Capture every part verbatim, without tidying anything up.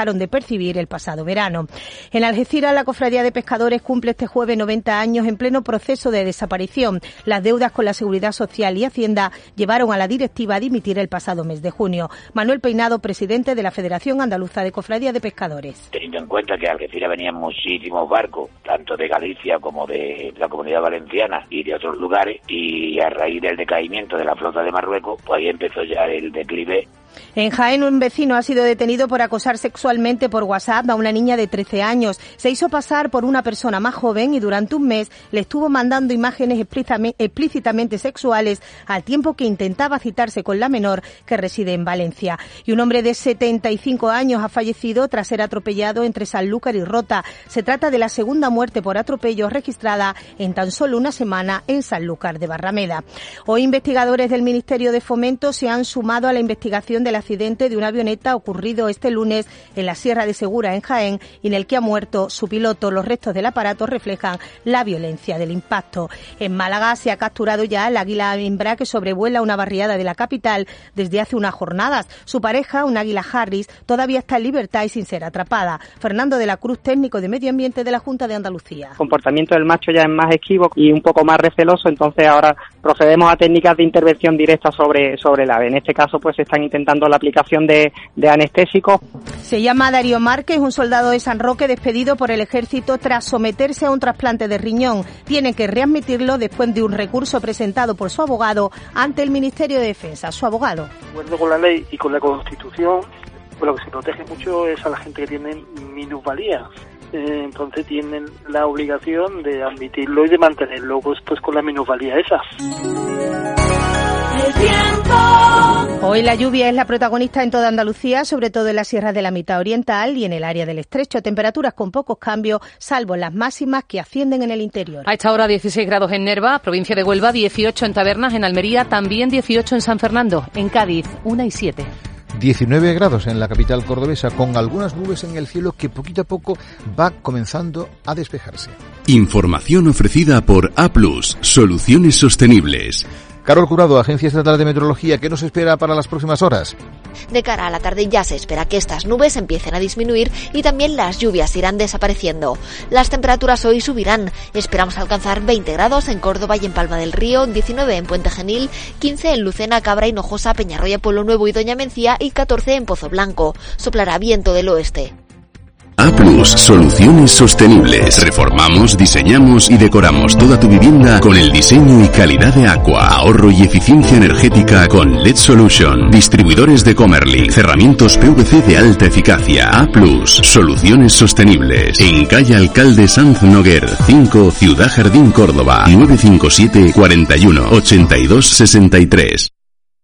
de percibir el pasado verano. En Algeciras, la Cofradía de Pescadores cumple este jueves noventa años en pleno proceso de desaparición. Las deudas con la Seguridad Social y Hacienda llevaron a la directiva a dimitir el pasado mes de junio. Manuel Peinado, presidente de la Federación Andaluza de Cofradías de Pescadores. Teniendo en cuenta que a Algeciras venían muchísimos barcos, tanto de Galicia como de la Comunidad Valenciana y de otros lugares, y a raíz del decaimiento de la flota de Marruecos, pues ahí empezó ya el declive. En Jaén, un vecino ha sido detenido por acosar sexualmente por WhatsApp a una niña de trece años. Se hizo pasar por una persona más joven y durante un mes le estuvo mandando imágenes explícitamente sexuales al tiempo que intentaba citarse con la menor, que reside en Valencia. Y un hombre de setenta y cinco años ha fallecido tras ser atropellado entre Sanlúcar y Rota. Se trata de la segunda muerte por atropello registrada en tan solo una semana en Sanlúcar de Barrameda. Hoy investigadores del Ministerio de Fomento se han sumado a la investigación del accidente de una avioneta ocurrido este lunes en la Sierra de Segura, en Jaén, y en el que ha muerto su piloto. Los restos del aparato reflejan la violencia del impacto. En Málaga se ha capturado ya el águila hembra que sobrevuela una barriada de la capital desde hace unas jornadas. Su pareja, un águila Harris, todavía está en libertad y sin ser atrapada. Fernando de la Cruz, técnico de Medio Ambiente de la Junta de Andalucía. El comportamiento del macho ya es más esquivo y un poco más receloso, entonces ahora procedemos a técnicas de intervención directa sobre, sobre el ave. En este caso, pues se están intentando la aplicación de, de anestésicos. Se llama Darío Márquez, un soldado de San Roque despedido por el ejército tras someterse a un trasplante de riñón. Tiene que readmitirlo después de un recurso presentado por su abogado ante el Ministerio de Defensa. Su abogado. De acuerdo con la ley y con la Constitución, pues lo que se protege mucho es a la gente que tiene minusvalías. Eh, entonces tienen la obligación de admitirlo y de mantenerlo pues, pues con la minusvalía esa. El tiempo. Hoy la lluvia es la protagonista en toda Andalucía, sobre todo en las sierras de la mitad oriental y en el área del Estrecho. Temperaturas con pocos cambios, salvo las máximas que ascienden en el interior. A esta hora dieciséis grados en Nerva, provincia de Huelva, dieciocho en Tabernas, en Almería, también dieciocho en San Fernando, en Cádiz, una y siete. diecinueve grados en la capital cordobesa, con algunas nubes en el cielo que poquito a poco va comenzando a despejarse. Información ofrecida por A plus, Soluciones Sostenibles. Carol Curado, Agencia Estatal de Meteorología, ¿qué nos espera para las próximas horas? De cara a la tarde ya se espera que estas nubes empiecen a disminuir y también las lluvias irán desapareciendo. Las temperaturas hoy subirán. Esperamos alcanzar veinte grados en Córdoba y en Palma del Río, diecinueve en Puente Genil, quince en Lucena, Cabra, Hinojosa, Peñarroya, Pueblo Nuevo y Doña Mencía y catorce en Pozo Blanco. Soplará viento del oeste. A plus, Soluciones Sostenibles. Reformamos, diseñamos y decoramos toda tu vivienda con el diseño y calidad de Aqua. Ahorro y eficiencia energética con L E D Solution. Distribuidores de Comerly. Cerramientos P V C de alta eficacia. A plus, Soluciones Sostenibles. En calle Alcalde Sanz Noguer, cinco, Ciudad Jardín, Córdoba. nueve cinco siete, cuarenta y uno, ochenta y dos, sesenta y tres.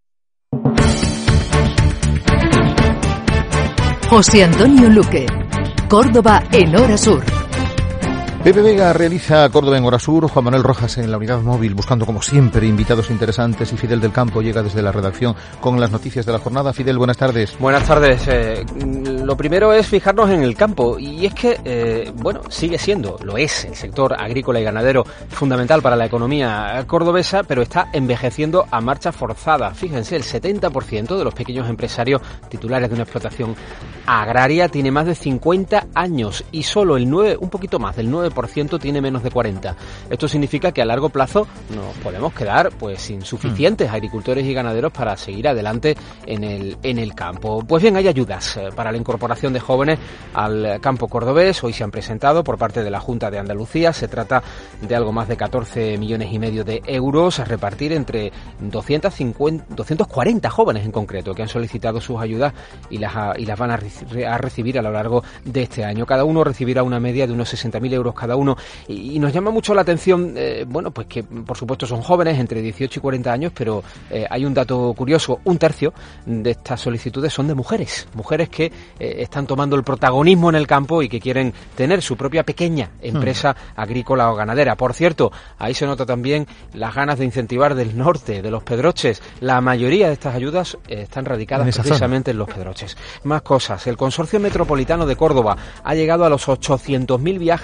José Antonio Luque. Córdoba en Hora Sur. Pepe Vega realiza Córdoba en Hora Sur, Juan Manuel Rojas en la unidad móvil, buscando como siempre invitados interesantes, y Fidel del Campo llega desde la redacción con las noticias de la jornada. Fidel, buenas tardes. Buenas tardes. Eh, lo primero es fijarnos en el campo, y es que, eh, bueno, sigue siendo, lo es, el sector agrícola y ganadero fundamental para la economía cordobesa, pero está envejeciendo a marcha forzada. Fíjense, el setenta por ciento de los pequeños empresarios titulares de una explotación agraria tiene más de cincuenta años y solo el nueve, un poquito más del nueve por ciento tiene menos de cuarenta. Esto significa que a largo plazo nos podemos quedar pues sin suficientes agricultores y ganaderos para seguir adelante en el en el campo. Pues bien, hay ayudas eh, para la incorporación de jóvenes al campo cordobés. Hoy se han presentado por parte de la Junta de Andalucía. Se trata de algo más de catorce millones y medio de euros a repartir entre doscientos cincuenta, doscientos cuarenta jóvenes en concreto que han solicitado sus ayudas y las, y las van a, re, a recibir a lo largo de este año. Cada uno recibirá una media de unos sesenta mil euros cada uno, y, y nos llama mucho la atención, eh, bueno, pues que por supuesto son jóvenes entre dieciocho y cuarenta años, pero eh, hay un dato curioso: un tercio de estas solicitudes son de mujeres, mujeres que eh, están tomando el protagonismo en el campo y que quieren tener su propia pequeña empresa hmm. agrícola o ganadera. Por cierto, ahí se nota también las ganas de incentivar del norte, de los Pedroches. La mayoría de estas ayudas eh, están radicadas en precisamente zona. en los Pedroches. Más cosas: el Consorcio Metropolitano de Córdoba ha llegado a los ochocientos mil viajes en el último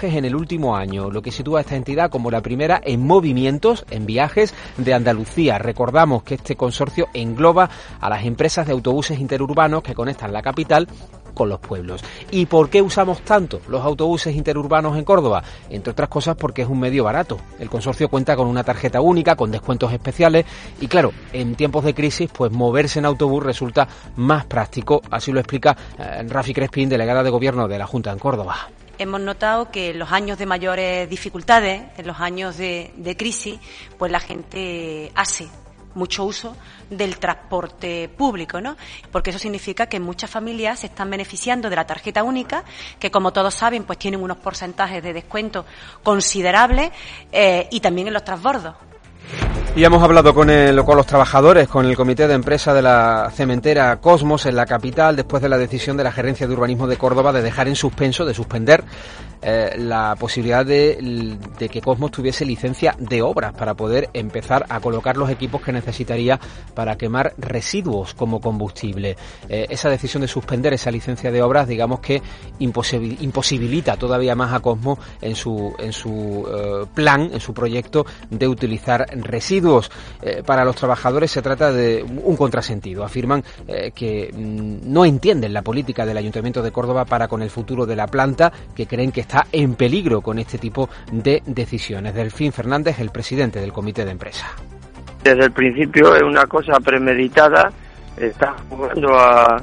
último año, lo que sitúa a esta entidad como la primera en movimientos, en viajes de Andalucía. Recordamos que este consorcio engloba a las empresas de autobuses interurbanos que conectan la capital con los pueblos. ¿Y por qué usamos tanto los autobuses interurbanos en Córdoba? Entre otras cosas porque es un medio barato. El consorcio cuenta con una tarjeta única, con descuentos especiales y claro, en tiempos de crisis pues moverse en autobús resulta más práctico. Así lo explica eh, Rafi Crespín, delegada de Gobierno de la Junta en Córdoba. Hemos notado que en los años de mayores dificultades, en los años de, de crisis, pues la gente hace mucho uso del transporte público, ¿no? Porque eso significa que muchas familias se están beneficiando de la tarjeta única, que como todos saben, pues tienen unos porcentajes de descuento considerables, eh, y también en los transbordos. Y hemos hablado con, el, con los trabajadores, con el comité de empresa de la cementera Cosmos en la capital, después de la decisión de la Gerencia de Urbanismo de Córdoba de dejar en suspenso, de suspender eh, la posibilidad de, de que Cosmos tuviese licencia de obras para poder empezar a colocar los equipos que necesitaría para quemar residuos como combustible. Eh, esa decisión de suspender esa licencia de obras, digamos que imposibil, imposibilita todavía más a Cosmos en su, en su eh, plan, en su proyecto de utilizar residuos. Eh, para los trabajadores se trata de un contrasentido. Afirman eh, que mm, no entienden la política del Ayuntamiento de Córdoba para con el futuro de la planta, que creen que está en peligro con este tipo de decisiones. Delfín Fernández, el presidente del comité de empresa. Desde el principio es una cosa premeditada, está jugando a,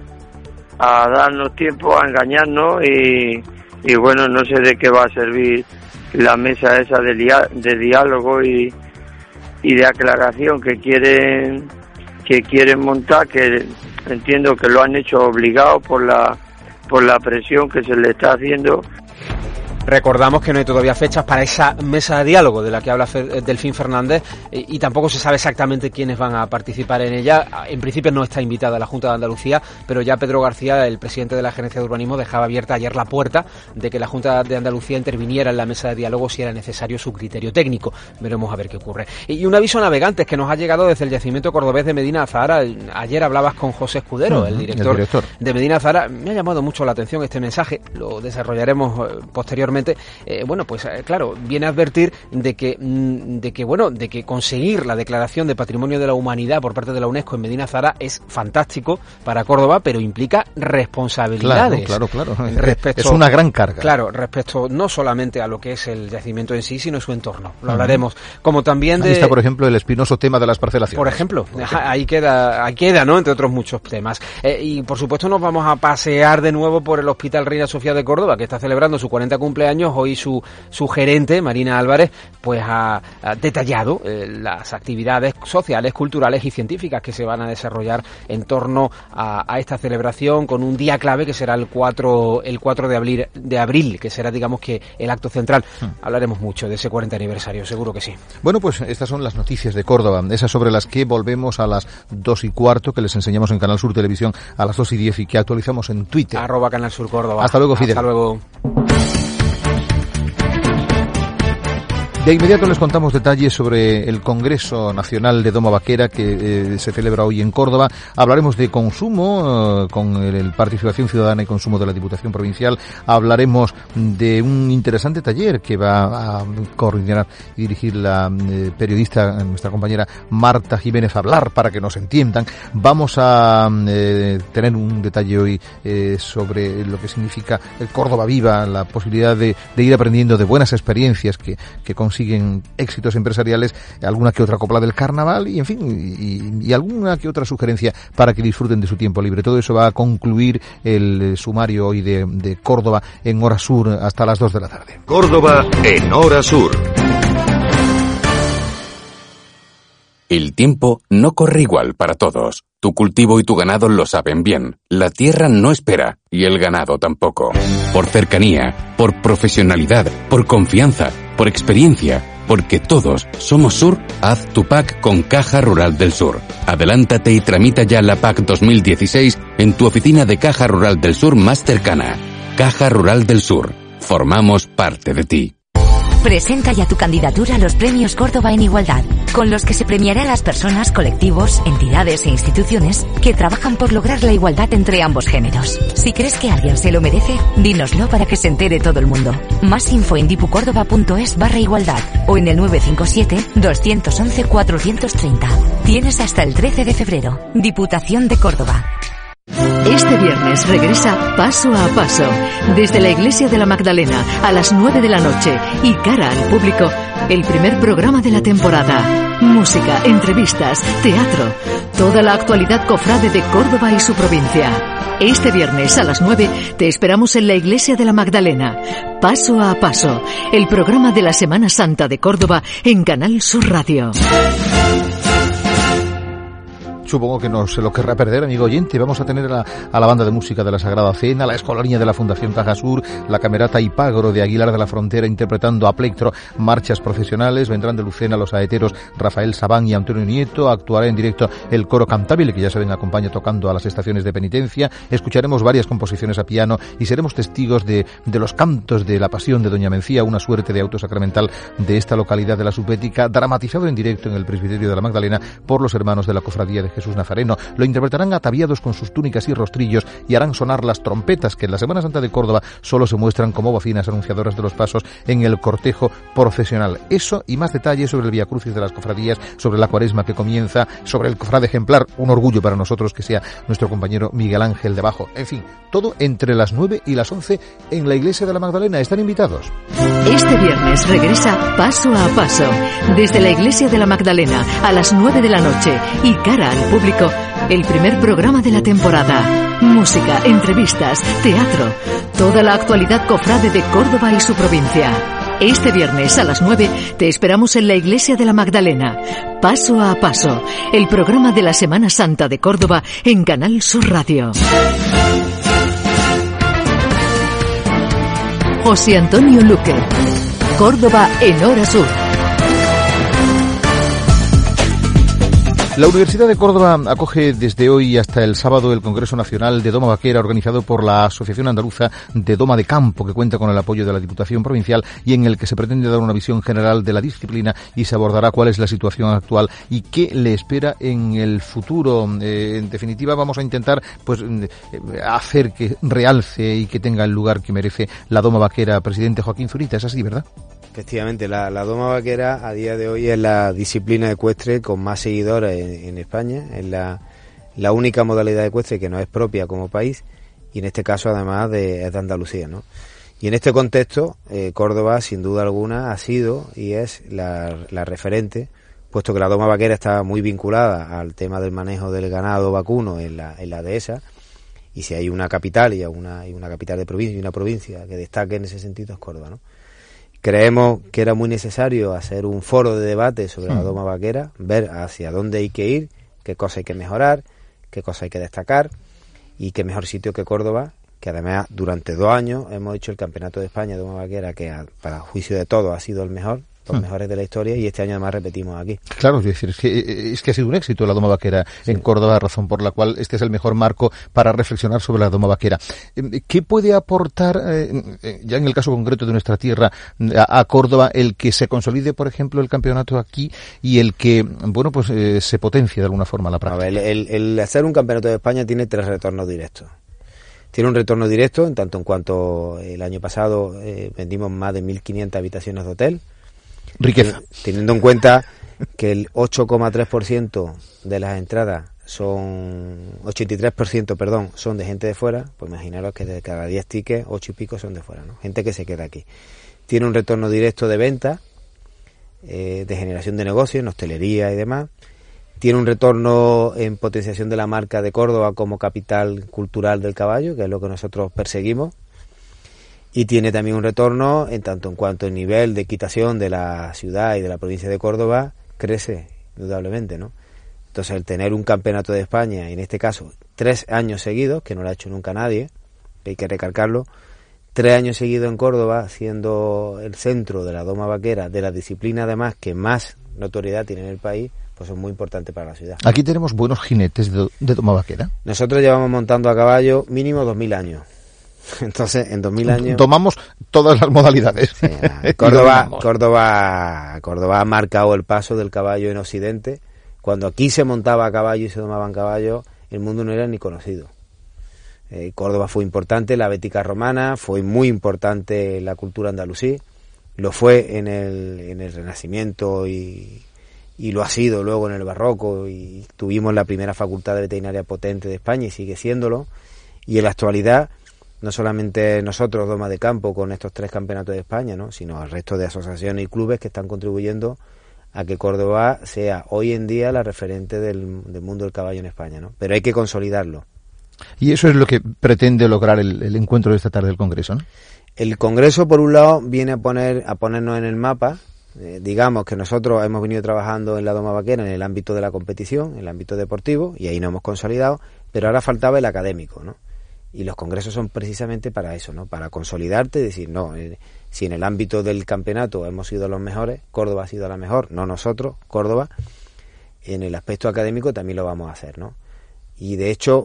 a darnos tiempo, a engañarnos y, y bueno, no sé de qué va a servir la mesa esa de, dia, de diálogo y y de aclaración que quieren que quieren montar, que entiendo que lo han hecho obligado por la por la presión que se le está haciendo. Recordamos que no hay todavía fechas para esa mesa de diálogo de la que habla Delfín Fernández y, y tampoco se sabe exactamente quiénes van a participar en ella. En principio no está invitada la Junta de Andalucía, pero ya Pedro García, el presidente de la Gerencia de Urbanismo, dejaba abierta ayer la puerta de que la Junta de Andalucía interviniera en la mesa de diálogo si era necesario su criterio técnico. Veremos a ver qué ocurre. Y un aviso a navegantes que nos ha llegado desde el yacimiento cordobés de Medina Azahara. Ayer hablabas con José Escudero, uh-huh, el, director el director de Medina Azahara. Me ha llamado mucho la atención este mensaje, lo desarrollaremos posteriormente. Eh, bueno, pues eh, claro, viene a advertir de que, mm, de que, bueno, de que conseguir la declaración de Patrimonio de la Humanidad por parte de la UNESCO en Medina Azahara es fantástico para Córdoba, pero implica responsabilidades. Claro, claro, claro. Respecto, es una gran carga. Claro, respecto no solamente a lo que es el yacimiento en sí, sino su entorno. Lo hablaremos. Como también de... Ahí está, por ejemplo, el espinoso tema de las parcelaciones. Por ejemplo, ahí queda, ahí queda, ¿no? Entre otros muchos temas. Eh, y por supuesto nos vamos a pasear de nuevo por el Hospital Reina Sofía de Córdoba, que está celebrando su cuarenta cumpleaños. Hoy su, su gerente, Marina Álvarez, pues ha, ha detallado eh, las actividades sociales, culturales y científicas que se van a desarrollar en torno a, a esta celebración, con un día clave que será el cuatro, el cuatro de abril, de abril, que será, digamos, que el acto central. Hmm. Hablaremos mucho de ese cuarenta aniversario, seguro que sí. Bueno, pues estas son las noticias de Córdoba, esas sobre las que volvemos a las dos y cuarto, que les enseñamos en Canal Sur Televisión a las dos y diez y que actualizamos en Twitter. Arroba Canal Sur Córdoba. Hasta luego, Fidel. Hasta luego. De inmediato les contamos detalles sobre el Congreso Nacional de Doma Vaquera que eh, se celebra hoy en Córdoba. Hablaremos de consumo, eh, con el, el Participación Ciudadana y Consumo de la Diputación Provincial. Hablaremos de un interesante taller que va a coordinar y dirigir la eh, periodista, nuestra compañera Marta Jiménez Hablar, para que nos entiendan. Vamos a eh, tener un detalle hoy eh, sobre lo que significa el Córdoba Viva, la posibilidad de, de ir aprendiendo de buenas experiencias que, que consiguen éxitos empresariales, alguna que otra copla del carnaval y, en fin, y, y alguna que otra sugerencia para que disfruten de su tiempo libre. Todo eso va a concluir el sumario hoy de, de Córdoba en Hora Sur hasta las dos de la tarde. Córdoba en Hora Sur. El tiempo no corre igual para todos. Tu cultivo y tu ganado lo saben bien. La tierra no espera y el ganado tampoco. Por cercanía, por profesionalidad, por confianza, por experiencia, porque todos somos Sur, haz tu P A C con Caja Rural del Sur. Adelántate y tramita ya la P A C dos mil dieciséis en tu oficina de Caja Rural del Sur más cercana. Caja Rural del Sur. Formamos parte de ti. Presenta ya tu candidatura a los Premios Córdoba en Igualdad, con los que se premiará a las personas, colectivos, entidades e instituciones que trabajan por lograr la igualdad entre ambos géneros. Si crees que alguien se lo merece, dínoslo para que se entere todo el mundo. Más info en dipucórdoba.es barra igualdad o en el nueve cinco siete, dos once, cuatro treinta. Tienes hasta el trece de febrero. Diputación de Córdoba. Este viernes regresa Paso a Paso, desde la Iglesia de la Magdalena a las nueve de la noche y cara al público, el primer programa de la temporada. Música, entrevistas, teatro, toda la actualidad cofrade de Córdoba y su provincia. Este viernes a las nueve te esperamos en la Iglesia de la Magdalena. Paso a Paso, el programa de la Semana Santa de Córdoba en Canal Sur Radio. Supongo que no se lo querrá perder, amigo oyente. Vamos a tener a la, a la banda de música de la Sagrada Cena, la escolanía de la Fundación Caja Sur, la camerata Ipagro de Aguilar de la Frontera interpretando a plectro marchas profesionales. Vendrán de Lucena los saeteros Rafael Sabán y Antonio Nieto. Actuará en directo el coro cantabile, que ya saben acompaña tocando a las estaciones de penitencia. Escucharemos varias composiciones a piano y seremos testigos de, de los cantos de la Pasión de Doña Mencía, una suerte de auto sacramental de esta localidad de la Subética, dramatizado en directo en el Presbiterio de la Magdalena por los hermanos de la Cofradía de Jesús Nazareno. Lo interpretarán ataviados con sus túnicas y rostrillos y harán sonar las trompetas que en la Semana Santa de Córdoba solo se muestran como bocinas anunciadoras de los pasos en el cortejo procesional. Eso y más detalles sobre el Vía Crucis de las cofradías, sobre la Cuaresma que comienza, sobre el cofrade ejemplar, un orgullo para nosotros que sea nuestro compañero Miguel Ángel de Bajo. En fin, todo entre las nueve y las once en la Iglesia de la Magdalena. Están invitados. Este viernes regresa Paso a Paso, desde la Iglesia de la Magdalena a las nueve de la noche y cara al público, el primer programa de la temporada. Música, entrevistas, teatro, toda la actualidad cofrade de Córdoba y su provincia. Este viernes a las nueve te esperamos en la Iglesia de la Magdalena. Paso a Paso, el programa de la Semana Santa de Córdoba en Canal Sur Radio. José Antonio Luque. Córdoba en Hora Sur. La Universidad de Córdoba acoge desde hoy hasta el sábado el Congreso Nacional de Doma Vaquera, organizado por la Asociación Andaluza de Doma de Campo, que cuenta con el apoyo de la Diputación Provincial y en el que se pretende dar una visión general de la disciplina y se abordará cuál es la situación actual y qué le espera en el futuro. Eh, en definitiva, vamos a intentar pues hacer que realce y que tenga el lugar que merece la Doma Vaquera. Presidente Joaquín Zurita, es así, ¿verdad? Efectivamente, la, la Doma Vaquera a día de hoy es la disciplina ecuestre con más seguidores en, en España, es la, la única modalidad ecuestre que no es propia como país y en este caso además de, es de Andalucía, ¿no? Y en este contexto, eh, Córdoba sin duda alguna ha sido y es la, la referente, puesto que la Doma Vaquera está muy vinculada al tema del manejo del ganado vacuno en la, en la dehesa, y si hay una capital y una, y una capital de provincia y una provincia que destaque en ese sentido es Córdoba, ¿no? Creemos que era muy necesario hacer un foro de debate sobre la Doma Vaquera, ver hacia dónde hay que ir, qué cosas hay que mejorar, qué cosas hay que destacar y qué mejor sitio que Córdoba, que además durante dos años hemos hecho el Campeonato de España de Doma Vaquera, que a, para juicio de todos ha sido el mejor, los hmm. mejores de la historia, y este año además repetimos aquí. Claro, es decir, es que, es que ha sido un éxito la Doma Vaquera sí. en Córdoba, razón por la cual este es el mejor marco para reflexionar sobre la Doma Vaquera. ¿Qué puede aportar, eh, ya en el caso concreto de nuestra tierra, a, a Córdoba, el que se consolide, por ejemplo, el campeonato aquí y el que, bueno, pues eh, se potencie de alguna forma la práctica? A ver, el, el hacer un campeonato de España tiene tres retornos directos. Tiene un retorno directo en tanto en cuanto el año pasado eh, vendimos más de mil quinientas habitaciones de hotel. Riqueza. Eh, teniendo en cuenta que el ocho coma tres por ciento de las entradas son, ochenta y tres por ciento, perdón, son de gente de fuera, pues imaginaros que de cada diez tickets, ocho y pico son de fuera, ¿no? Gente que se queda aquí. Tiene un retorno directo de venta, eh, de generación de negocios, en hostelería y demás. Tiene un retorno en potenciación de la marca de Córdoba como capital cultural del caballo, que es lo que nosotros perseguimos. Y tiene también un retorno en tanto en cuanto el nivel de equitación de la ciudad y de la provincia de Córdoba crece, indudablemente, ¿no? Entonces, el tener un campeonato de España, en este caso, tres años seguidos, que no lo ha hecho nunca nadie, hay que recalcarlo, tres años seguidos en Córdoba, siendo el centro de la Doma Vaquera, de la disciplina además que más notoriedad tiene en el país, pues es muy importante para la ciudad. Aquí tenemos buenos jinetes de, de Doma Vaquera. Nosotros llevamos montando a caballo mínimo dos mil años. Entonces, en dos mil años... Tomamos todas las modalidades. Sí, Córdoba, Córdoba, Córdoba ha marcado el paso del caballo en Occidente. Cuando aquí se montaba a caballo y se domaban caballos, el mundo no era ni conocido. Eh, Córdoba fue importante, la bética romana, fue muy importante la cultura andalusí, lo fue en el, en el Renacimiento y, y lo ha sido luego en el Barroco, y tuvimos la primera facultad de veterinaria potente de España y sigue siéndolo. Y en la actualidad, no solamente nosotros, Doma de Campo, con estos tres campeonatos de España, ¿no?, sino el resto de asociaciones y clubes que están contribuyendo a que Córdoba sea hoy en día la referente del, del mundo del caballo en España, ¿no? Pero hay que consolidarlo. Y eso es lo que pretende lograr el, el encuentro de esta tarde del Congreso, ¿no? El Congreso, por un lado, viene a poner a ponernos en el mapa. Eh, digamos que nosotros hemos venido trabajando en la doma vaquera en el ámbito de la competición, en el ámbito deportivo, y ahí nos hemos consolidado, pero ahora faltaba el académico, ¿no? Y los congresos son precisamente para eso, ¿no? Para consolidarte y decir, no, eh, si en el ámbito del campeonato hemos sido los mejores, Córdoba ha sido la mejor, no nosotros, Córdoba, en el aspecto académico también lo vamos a hacer, ¿no? Y de hecho,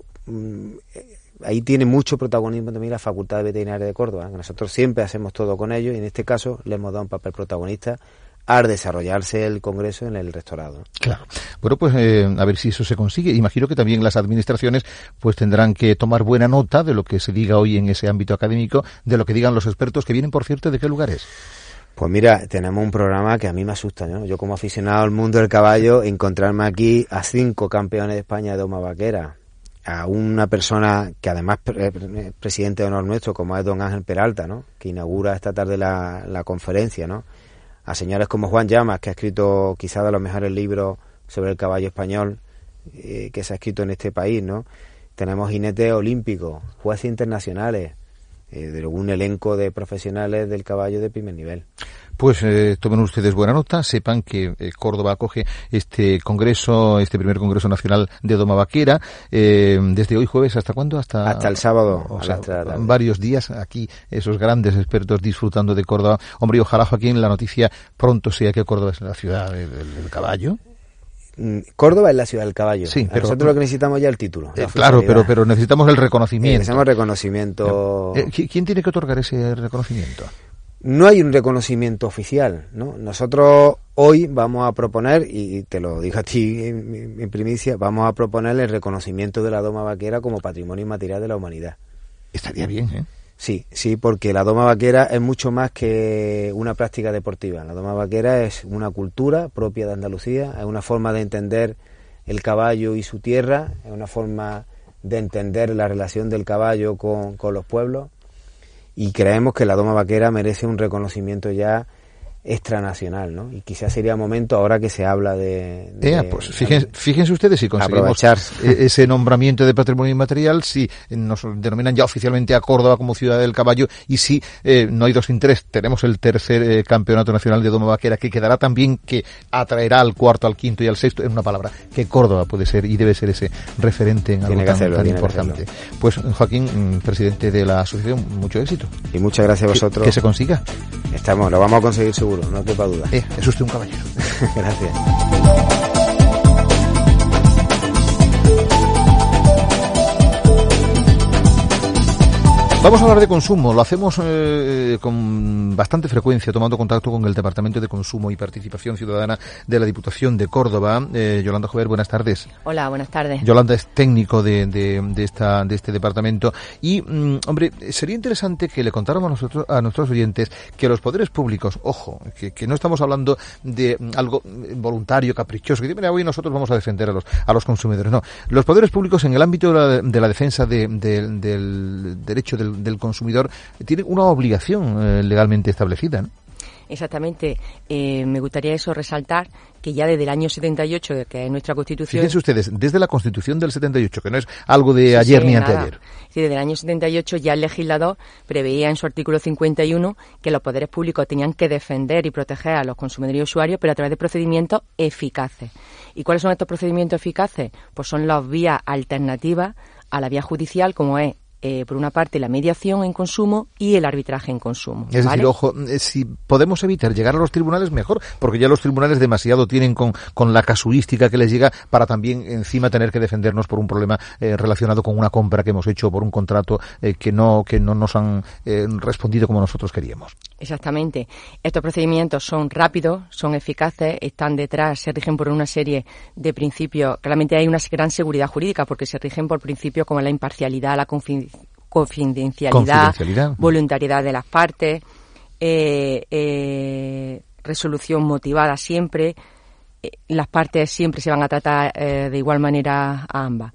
ahí tiene mucho protagonismo también la Facultad de Veterinaria de Córdoba, que nosotros siempre hacemos todo con ellos y en este caso le hemos dado un papel protagonista al desarrollarse el Congreso en el rectorado. Claro. Bueno, pues eh, a ver si eso se consigue. Imagino que también las administraciones pues tendrán que tomar buena nota de lo que se diga hoy en ese ámbito académico, de lo que digan los expertos, que vienen, por cierto, ¿de qué lugares? Pues mira, tenemos un programa que a mí me asusta, ¿no? Yo como aficionado al mundo del caballo, encontrarme aquí a cinco campeones de España de doma vaquera, a una persona que además es presidente de honor nuestro, como es don Ángel Peralta, ¿no?, que inaugura esta tarde la, la conferencia, ¿no?, a señores como Juan Llamas, que ha escrito quizás de los mejores libros sobre el caballo español eh, que se ha escrito en este país, ¿no? Tenemos jinetes olímpicos, jueces internacionales, eh, de un elenco de profesionales del caballo de primer nivel. Pues eh, tomen ustedes buena nota, sepan que eh, Córdoba acoge este congreso, este primer congreso nacional de doma vaquera, eh, desde hoy jueves, ¿hasta cuándo? Hasta, hasta el sábado, o a sea, las tres de la tarde. Varios días aquí, esos grandes expertos disfrutando de Córdoba. Hombre, y ojalá, Joaquín, la noticia pronto sea que Córdoba es la ciudad del, del caballo. Córdoba es la ciudad del caballo. Sí, pero nosotros lo que necesitamos ya es el título. Eh, claro, pero pero necesitamos el reconocimiento. Necesitamos reconocimiento. Eh, ¿Quién tiene que otorgar ese reconocimiento? No hay un reconocimiento oficial, ¿no? Nosotros hoy vamos a proponer, y te lo digo a ti en, en primicia, vamos a proponer el reconocimiento de la doma vaquera como patrimonio inmaterial de la humanidad. Estaría bien, ¿eh? Sí, sí, porque la doma vaquera es mucho más que una práctica deportiva. La doma vaquera es una cultura propia de Andalucía, es una forma de entender el caballo y su tierra, es una forma de entender la relación del caballo con, con los pueblos, y creemos que la doma vaquera merece un reconocimiento ya extranacional, ¿no? Y quizás sería momento, ahora que se habla de... de eh, pues fíjense, fíjense ustedes si conseguimos aprovechar ese nombramiento de patrimonio inmaterial, si nos denominan ya oficialmente a Córdoba como ciudad del caballo, y si eh, no hay dos sin tres, tenemos el tercer eh, campeonato nacional de doma vaquera, que quedará también, que atraerá al cuarto, al quinto y al sexto, en una palabra, que Córdoba puede ser y debe ser ese referente en algo tan, hacerlo, tan importante. Pues Joaquín, presidente de la asociación, mucho éxito. Y muchas gracias a vosotros. Que, que se consiga. Estamos, lo vamos a conseguir seguro. No quepa duda. Eh, es usted un caballero. Gracias. Vamos a hablar de consumo. Lo hacemos eh, con bastante frecuencia, tomando contacto con el Departamento de Consumo y Participación Ciudadana de la Diputación de Córdoba. Eh, Yolanda Jover, buenas tardes. Hola, buenas tardes. Yolanda es técnico de, de, de, esta, de este departamento. Y, mm, hombre, sería interesante que le contáramos a, nosotros, a nuestros oyentes que los poderes públicos, ojo, que, que no estamos hablando de algo voluntario, caprichoso, que mira, hoy nosotros vamos a defender a los, a los consumidores. No, los poderes públicos en el ámbito de la, de la defensa de, de, del derecho del del consumidor tiene una obligación eh, legalmente establecida, ¿no? Exactamente. Eh, me gustaría eso resaltar que ya desde el año setenta y ocho, que es nuestra Constitución... Fíjense ustedes, desde la Constitución del setenta y ocho, que no es algo de sí, ayer sí, ni nada. anteayer. Sí, desde el año setenta y ocho ya el legislador preveía en su artículo cincuenta y uno que los poderes públicos tenían que defender y proteger a los consumidores y usuarios, pero a través de procedimientos eficaces. ¿Y cuáles son estos procedimientos eficaces? Pues son las vías alternativas a la vía judicial, como es eh, por una parte, la mediación en consumo y el arbitraje en consumo. Es ¿vale? decir, ojo, eh, si podemos evitar llegar a los tribunales, mejor, porque ya los tribunales demasiado tienen con, con la casuística que les llega para también encima tener que defendernos por un problema eh, relacionado con una compra que hemos hecho, por un contrato eh, que no que no nos han eh, respondido como nosotros queríamos. Exactamente. Estos procedimientos son rápidos, son eficaces, están detrás, se rigen por una serie de principios. Claramente hay una gran seguridad jurídica porque se rigen por principios como la imparcialidad, la confidencialidad, confidencialidad, voluntariedad de las partes, eh, eh, resolución motivada siempre. Eh, las partes siempre se van a tratar eh, de igual manera a ambas.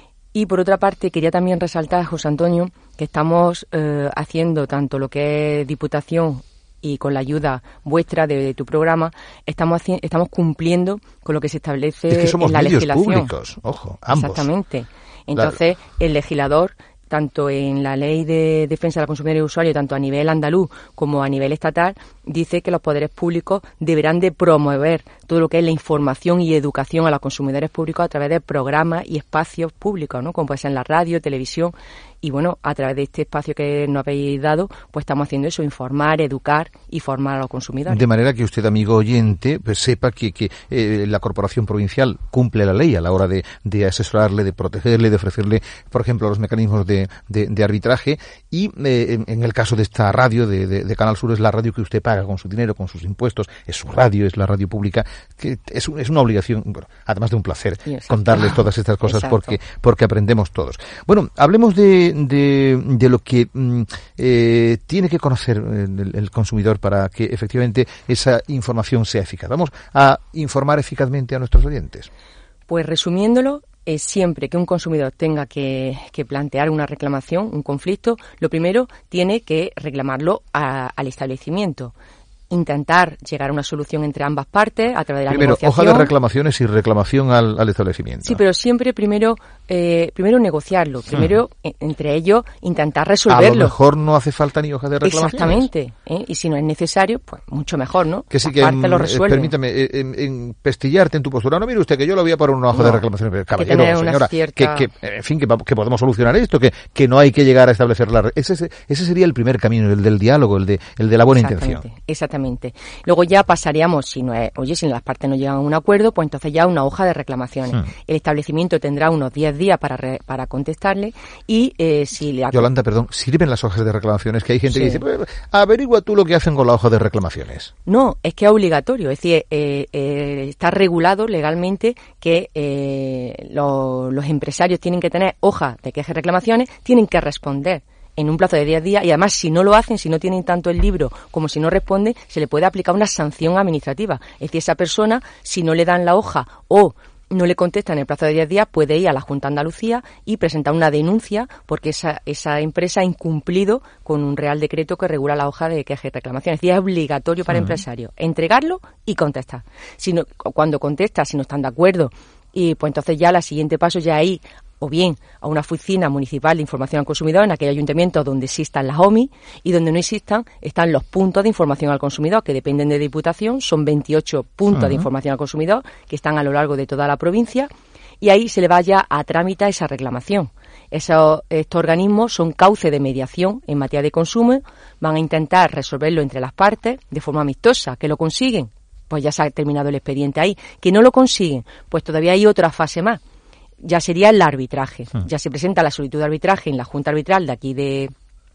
Y por otra parte, quería también resaltar, José Antonio, que estamos eh, haciendo tanto lo que es Diputación y con la ayuda vuestra de, de tu programa, estamos haci- estamos cumpliendo con lo que se establece es que somos en la medios legislación. Públicos, ojo, ambos. Exactamente. Entonces, claro. El legislador, tanto en la Ley de Defensa del Consumidor y Usuario, tanto a nivel andaluz como a nivel estatal, dice que los poderes públicos deberán de promover todo lo que es la información y educación a los consumidores públicos a través de programas y espacios públicos, ¿no? Como puede ser en la radio, televisión. Y bueno, a través de este espacio que nos habéis dado, pues estamos haciendo eso, informar, educar y formar a los consumidores. De manera que usted, amigo oyente, pues sepa que, que eh, la Corporación Provincial cumple la ley a la hora de, de asesorarle, de protegerle, de ofrecerle, por ejemplo, los mecanismos de, de, de arbitraje. Y eh, en, en el caso de esta radio, de, de, de Canal Sur, es la radio que usted paga con su dinero, con sus impuestos, es su radio, es la radio pública, que es, un, es una obligación, bueno, además de un placer, contarles todas estas cosas porque, porque aprendemos todos. Bueno, hablemos de De, de lo que mm, eh, tiene que conocer el, el consumidor para que efectivamente esa información sea eficaz. Vamos a informar eficazmente a nuestros oyentes. Pues resumiéndolo, es siempre que un consumidor tenga que, que plantear una reclamación, un conflicto, lo primero tiene que reclamarlo a, al establecimiento. Intentar llegar a una solución entre ambas partes a través de la primero, negociación. Primero, hoja de reclamaciones y reclamación al, al establecimiento. Sí, pero siempre primero eh, primero negociarlo, primero uh-huh. eh, entre ellos intentar resolverlo. A lo mejor no hace falta ni hoja de reclamaciones. Exactamente, ¿eh? Y si no es necesario, pues mucho mejor, ¿no? Que sí Las que, partes lo resuelven. Permítame, en, en pestillarte en tu postura. No, mire usted, que yo lo voy a poner una hoja no, de reclamaciones. Caballero, que señora, cierta... que, que, en fin, que, que podemos solucionar esto, que, que no hay que llegar a establecer la... Ese, ese sería el primer camino, el del diálogo, el de, el de la buena exactamente, intención. Exactamente. Luego ya pasaríamos, si no es, oye, si las partes no llegan a un acuerdo, pues entonces ya una hoja de reclamaciones. Hmm. El establecimiento tendrá unos diez días para re, para contestarle y eh, si le... Yolanda, perdón, ¿sirven las hojas de reclamaciones? Que hay gente sí. que dice, pues, averigua tú lo que hacen con la hoja de reclamaciones. No, es que es obligatorio, es decir, eh, eh, está regulado legalmente que eh, lo, los empresarios tienen que tener hojas de quejas y reclamaciones, tienen que responder en un plazo de diez días y además si no lo hacen, si no tienen tanto el libro como si no responden, se le puede aplicar una sanción administrativa. Es decir, esa persona, si no le dan la hoja o no le contestan en el plazo de diez días, puede ir a la Junta de Andalucía y presentar una denuncia porque esa, esa empresa ha incumplido con un Real Decreto que regula la hoja de quejas y reclamaciones. Es decir, es obligatorio para el empresario entregarlo y contestar. Si no, cuando contesta, si no están de acuerdo, y pues entonces ya el siguiente paso ya ahí o bien a una oficina municipal de información al consumidor, en aquel ayuntamiento donde existan las O M I y donde no existan, están los puntos de información al consumidor, que dependen de Diputación, son veintiocho puntos uh-huh. de información al consumidor, que están a lo largo de toda la provincia, y ahí se le vaya a tramitar esa reclamación. Esos, estos organismos son cauce de mediación en materia de consumo, van a intentar resolverlo entre las partes de forma amistosa, que lo consiguen, pues ya se ha terminado el expediente ahí, que no lo consiguen, pues todavía hay otra fase más. Ya sería el arbitraje. Hmm. Ya se presenta la solicitud de arbitraje en la Junta Arbitral de aquí de,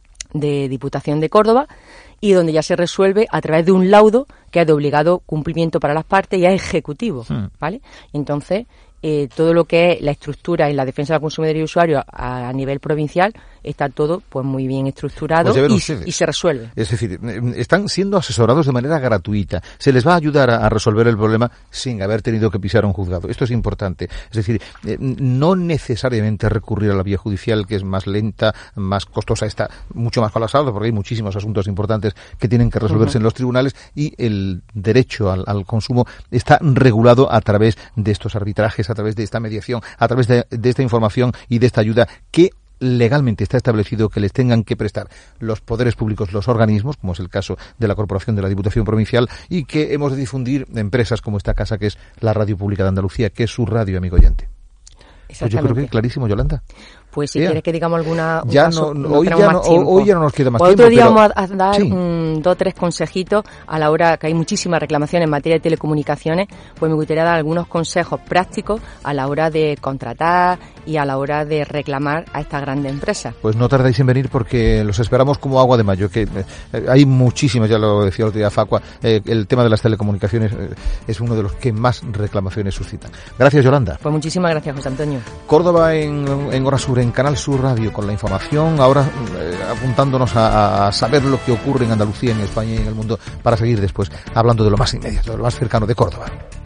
de Diputación de Córdoba y donde ya se resuelve a través de un laudo que es de obligado cumplimiento para las partes y es ejecutivo, hmm. ¿vale? Entonces, eh, todo lo que es la estructura en la defensa del consumidor y usuario a, a nivel provincial está todo pues muy bien estructurado pues y, y se resuelve. Es decir, están siendo asesorados de manera gratuita. Se les va a ayudar a, a resolver el problema sin haber tenido que pisar un juzgado. Esto es importante. Es decir, eh, no necesariamente recurrir a la vía judicial, que es más lenta, más costosa, está mucho más colapsada porque hay muchísimos asuntos importantes que tienen que resolverse uh-huh. en los tribunales y el derecho al, al consumo está regulado a través de estos arbitrajes, a través de esta mediación, a través de, de esta información y de esta ayuda que legalmente está establecido que les tengan que prestar los poderes públicos, los organismos, como es el caso de la Corporación de la Diputación Provincial, y que hemos de difundir empresas como esta casa, que es la Radio Pública de Andalucía, que es su radio, amigo oyente. Pues yo creo que es clarísimo, Yolanda. Pues si yeah. quieres que digamos alguna... Ya caso, no, no hoy, ya no, hoy ya no nos queda más pues tiempo. Otro día pero... vamos a dar sí. um, dos o tres consejitos a la hora que hay muchísimas reclamaciones en materia de telecomunicaciones, pues me gustaría dar algunos consejos prácticos a la hora de contratar y a la hora de reclamar a estas grandes empresas. Pues no tardéis en venir porque los esperamos como agua de mayo, que eh, hay muchísimas, ya lo decía el otro día Facua, eh, el tema de las telecomunicaciones eh, es uno de los que más reclamaciones suscitan. Gracias, Yolanda. Pues muchísimas gracias, José Antonio. Córdoba en, en Hora Sur, en Canal Sur Radio, con la información, ahora eh, apuntándonos a, a saber lo que ocurre en Andalucía, en España y en el mundo, para seguir después hablando de lo más inmediato, de lo más cercano de Córdoba.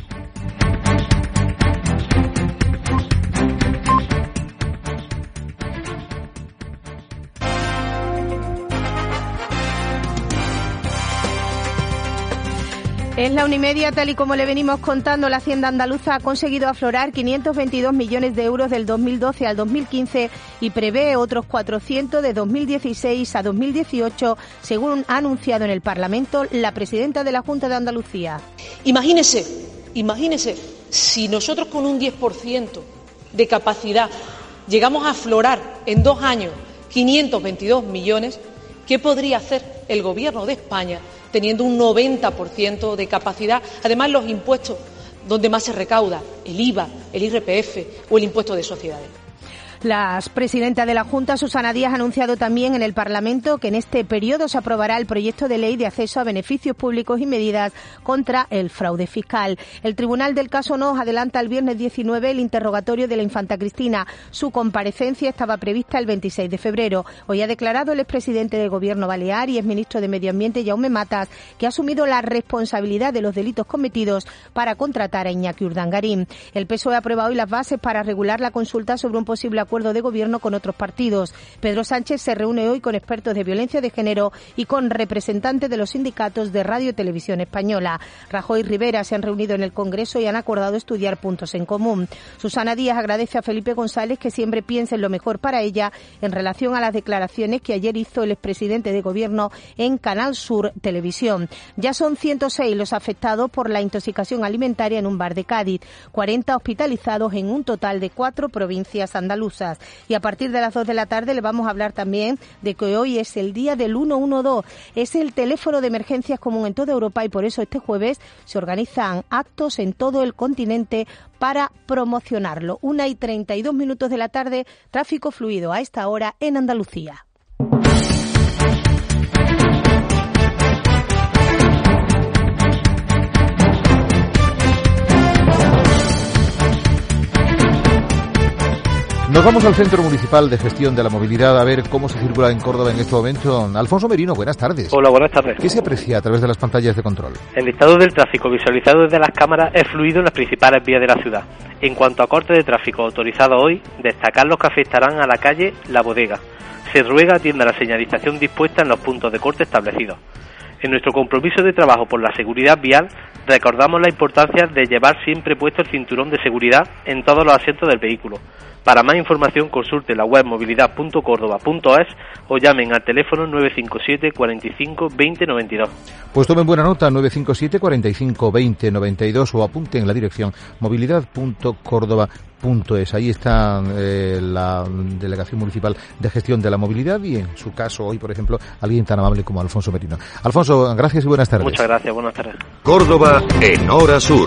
En la una y media, tal y como le venimos contando, la Hacienda andaluza ha conseguido aflorar quinientos veintidós millones de euros del dos mil doce al dos mil quince y prevé otros cuatrocientos de dos mil dieciséis a dos mil dieciocho, según ha anunciado en el Parlamento la presidenta de la Junta de Andalucía. Imagínese, imagínese, si nosotros con un diez por ciento de capacidad llegamos a aflorar en dos años quinientos veintidós millones, ¿qué podría hacer el Gobierno de España teniendo un noventa por ciento de capacidad? Además, los impuestos donde más se recauda, el I V A, el I R P F o el impuesto de sociedades. La presidenta de la Junta, Susana Díaz, ha anunciado también en el Parlamento que en este periodo se aprobará el proyecto de ley de acceso a beneficios públicos y medidas contra el fraude fiscal. El Tribunal del Caso Nos adelanta el viernes diecinueve el interrogatorio de la infanta Cristina. Su comparecencia estaba prevista el veintiséis de febrero. Hoy ha declarado el expresidente del Gobierno balear y exministro de Medio Ambiente, Jaume Matas, que ha asumido la responsabilidad de los delitos cometidos para contratar a Iñaki Urdangarín. El P S O E ha aprobado hoy las bases para regular la consulta sobre un posible acuerdo acuerdo de gobierno con otros partidos. Pedro Sánchez se reúne hoy con expertos de violencia de género y con representantes de los sindicatos de Radio y Televisión Española. Rajoy y Rivera se han reunido en el Congreso y han acordado estudiar puntos en común. Susana Díaz agradece a Felipe González que siempre piense en lo mejor para ella en relación a las declaraciones que ayer hizo el expresidente de Gobierno en Canal Sur Televisión. Ya son ciento seis los afectados por la intoxicación alimentaria en un bar de Cádiz, cuarenta hospitalizados en un total de cuatro provincias andaluzas. Y a partir de las dos de la tarde le vamos a hablar también de que hoy es el día del ciento doce. Es el teléfono de emergencias común en toda Europa y por eso este jueves se organizan actos en todo el continente para promocionarlo. Una y treinta y dos minutos de la tarde, tráfico fluido a esta hora en Andalucía. Nos vamos al Centro Municipal de Gestión de la Movilidad a ver cómo se circula en Córdoba en este momento. Alfonso Merino, buenas tardes. Hola, buenas tardes. ¿Qué se aprecia a través de las pantallas de control? El estado del tráfico visualizado desde las cámaras es fluido en las principales vías de la ciudad. En cuanto a corte de tráfico autorizado hoy, destacar los que afectarán a la calle La Bodega. Se ruega atienda la señalización dispuesta en los puntos de corte establecidos. En nuestro compromiso de trabajo por la seguridad vial, recordamos la importancia de llevar siempre puesto el cinturón de seguridad en todos los asientos del vehículo. Para más información consulte la web movilidad punto córdoba punto es o llamen al teléfono nueve cinco siete, cuarenta y cinco, veinte, noventa y dos. Pues tomen buena nota, nueve cinco siete, cuarenta y cinco, veinte, noventa y dos o apunten la dirección movilidad punto córdoba punto es. Ahí está eh, la Delegación Municipal de Gestión de la Movilidad y en su caso hoy, por ejemplo, alguien tan amable como Alfonso Merino. Alfonso, gracias y buenas tardes. Muchas gracias, buenas tardes. Córdoba en Hora Sur.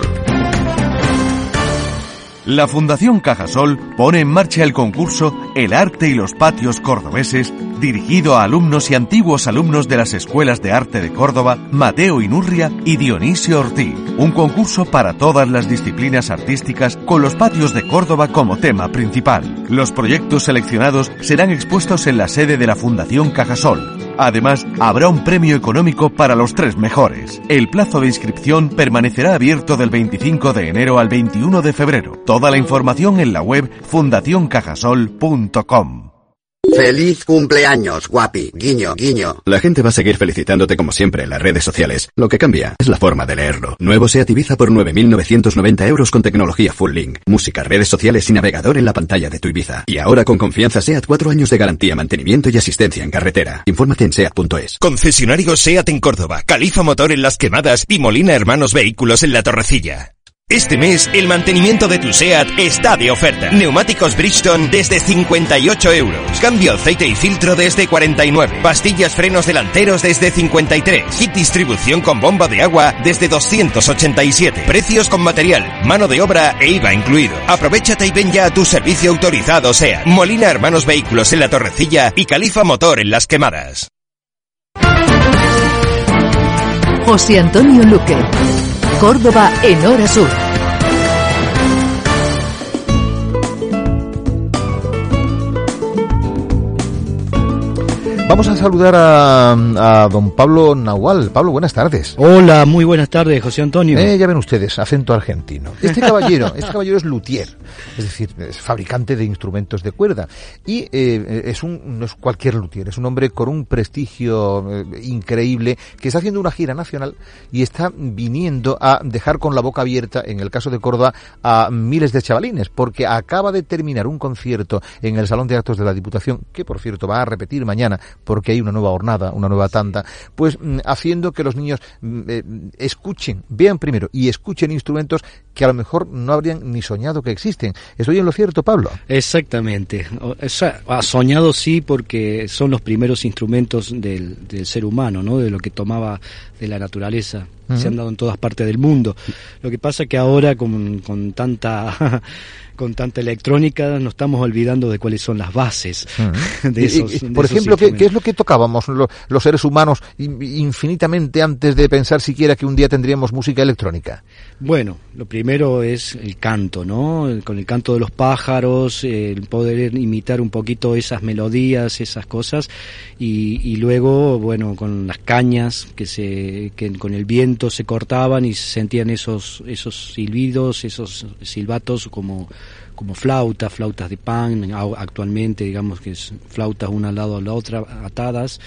La Fundación Cajasol pone en marcha el concurso El arte y los patios cordobeses, dirigido a alumnos y antiguos alumnos de las escuelas de arte de Córdoba, Mateo Inurria y Dionisio Ortiz. Un concurso para todas las disciplinas artísticas con los patios de Córdoba como tema principal. Los proyectos seleccionados serán expuestos en la sede de la Fundación Cajasol. Además, habrá un premio económico para los tres mejores. El plazo de inscripción permanecerá abierto del veinticinco de enero al veintiuno de febrero. Toda la información en la web fundación cajasol punto com. ¡Feliz cumpleaños, guapi! Guiño, guiño. La gente va a seguir felicitándote como siempre en las redes sociales. Lo que cambia es la forma de leerlo. Nuevo SEAT Ibiza por nueve mil novecientos noventa euros con tecnología Full Link. Música, redes sociales y navegador en la pantalla de tu Ibiza. Y ahora con confianza SEAT, cuatro años de garantía, mantenimiento y asistencia en carretera. Infórmate en seat punto es. Concesionario SEAT en Córdoba, Califa Motor en Las Quemadas y Molina Hermanos Vehículos en La Torrecilla. Este mes, el mantenimiento de tu SEAT está de oferta. Neumáticos Bridgestone desde cincuenta y ocho euros. Cambio aceite y filtro desde cuarenta y nueve. Pastillas frenos delanteros desde cincuenta y tres. Kit distribución con bomba de agua desde doscientos ochenta y siete. Precios con material, mano de obra e I V A incluido. Aprovechate y ven ya a tu servicio autorizado SEAT. Molina Hermanos Vehículos en La Torrecilla y Califa Motor en Las Quemadas. José Antonio Luque. Córdoba en Hora Sur. Vamos a saludar a, a don Pablo Nahual. Pablo, buenas tardes. Hola, muy buenas tardes, José Antonio. Eh, ya ven ustedes, acento argentino. Este caballero, este caballero es luthier, es decir, es fabricante de instrumentos de cuerda. Y eh, es un, no es cualquier luthier, es un hombre con un prestigio eh, increíble que está haciendo una gira nacional y está viniendo a dejar con la boca abierta, en el caso de Córdoba, a miles de chavalines, porque acaba de terminar un concierto en el Salón de Actos de la Diputación, que por cierto va a repetir mañana, porque hay una nueva hornada, una nueva tanda, pues haciendo que los niños eh, escuchen, vean primero y escuchen instrumentos que a lo mejor no habrían ni soñado que existen. ¿Estoy en lo cierto, Pablo? Exactamente. O sea, ha soñado sí, porque son los primeros instrumentos del, del ser humano, ¿no? De lo que tomaba de la naturaleza. Uh-huh. Se han dado en todas partes del mundo. Lo que pasa es que ahora con, con tanta con tanta electrónica nos estamos olvidando de cuáles son las bases uh-huh. de esos, y, y, por de ejemplo, ¿qué, ¿qué es lo que tocábamos lo, los seres humanos infinitamente antes de pensar siquiera que un día tendríamos música electrónica? Bueno, lo primero es el canto, ¿no? Con el canto de los pájaros, el poder imitar un poquito esas melodías, esas cosas, y, y luego, bueno, con las cañas que se que con el viento se cortaban y se sentían esos esos silbidos, esos silbatos como como flautas, flautas de pan, actualmente digamos que es flautas una al lado de la otra atadas.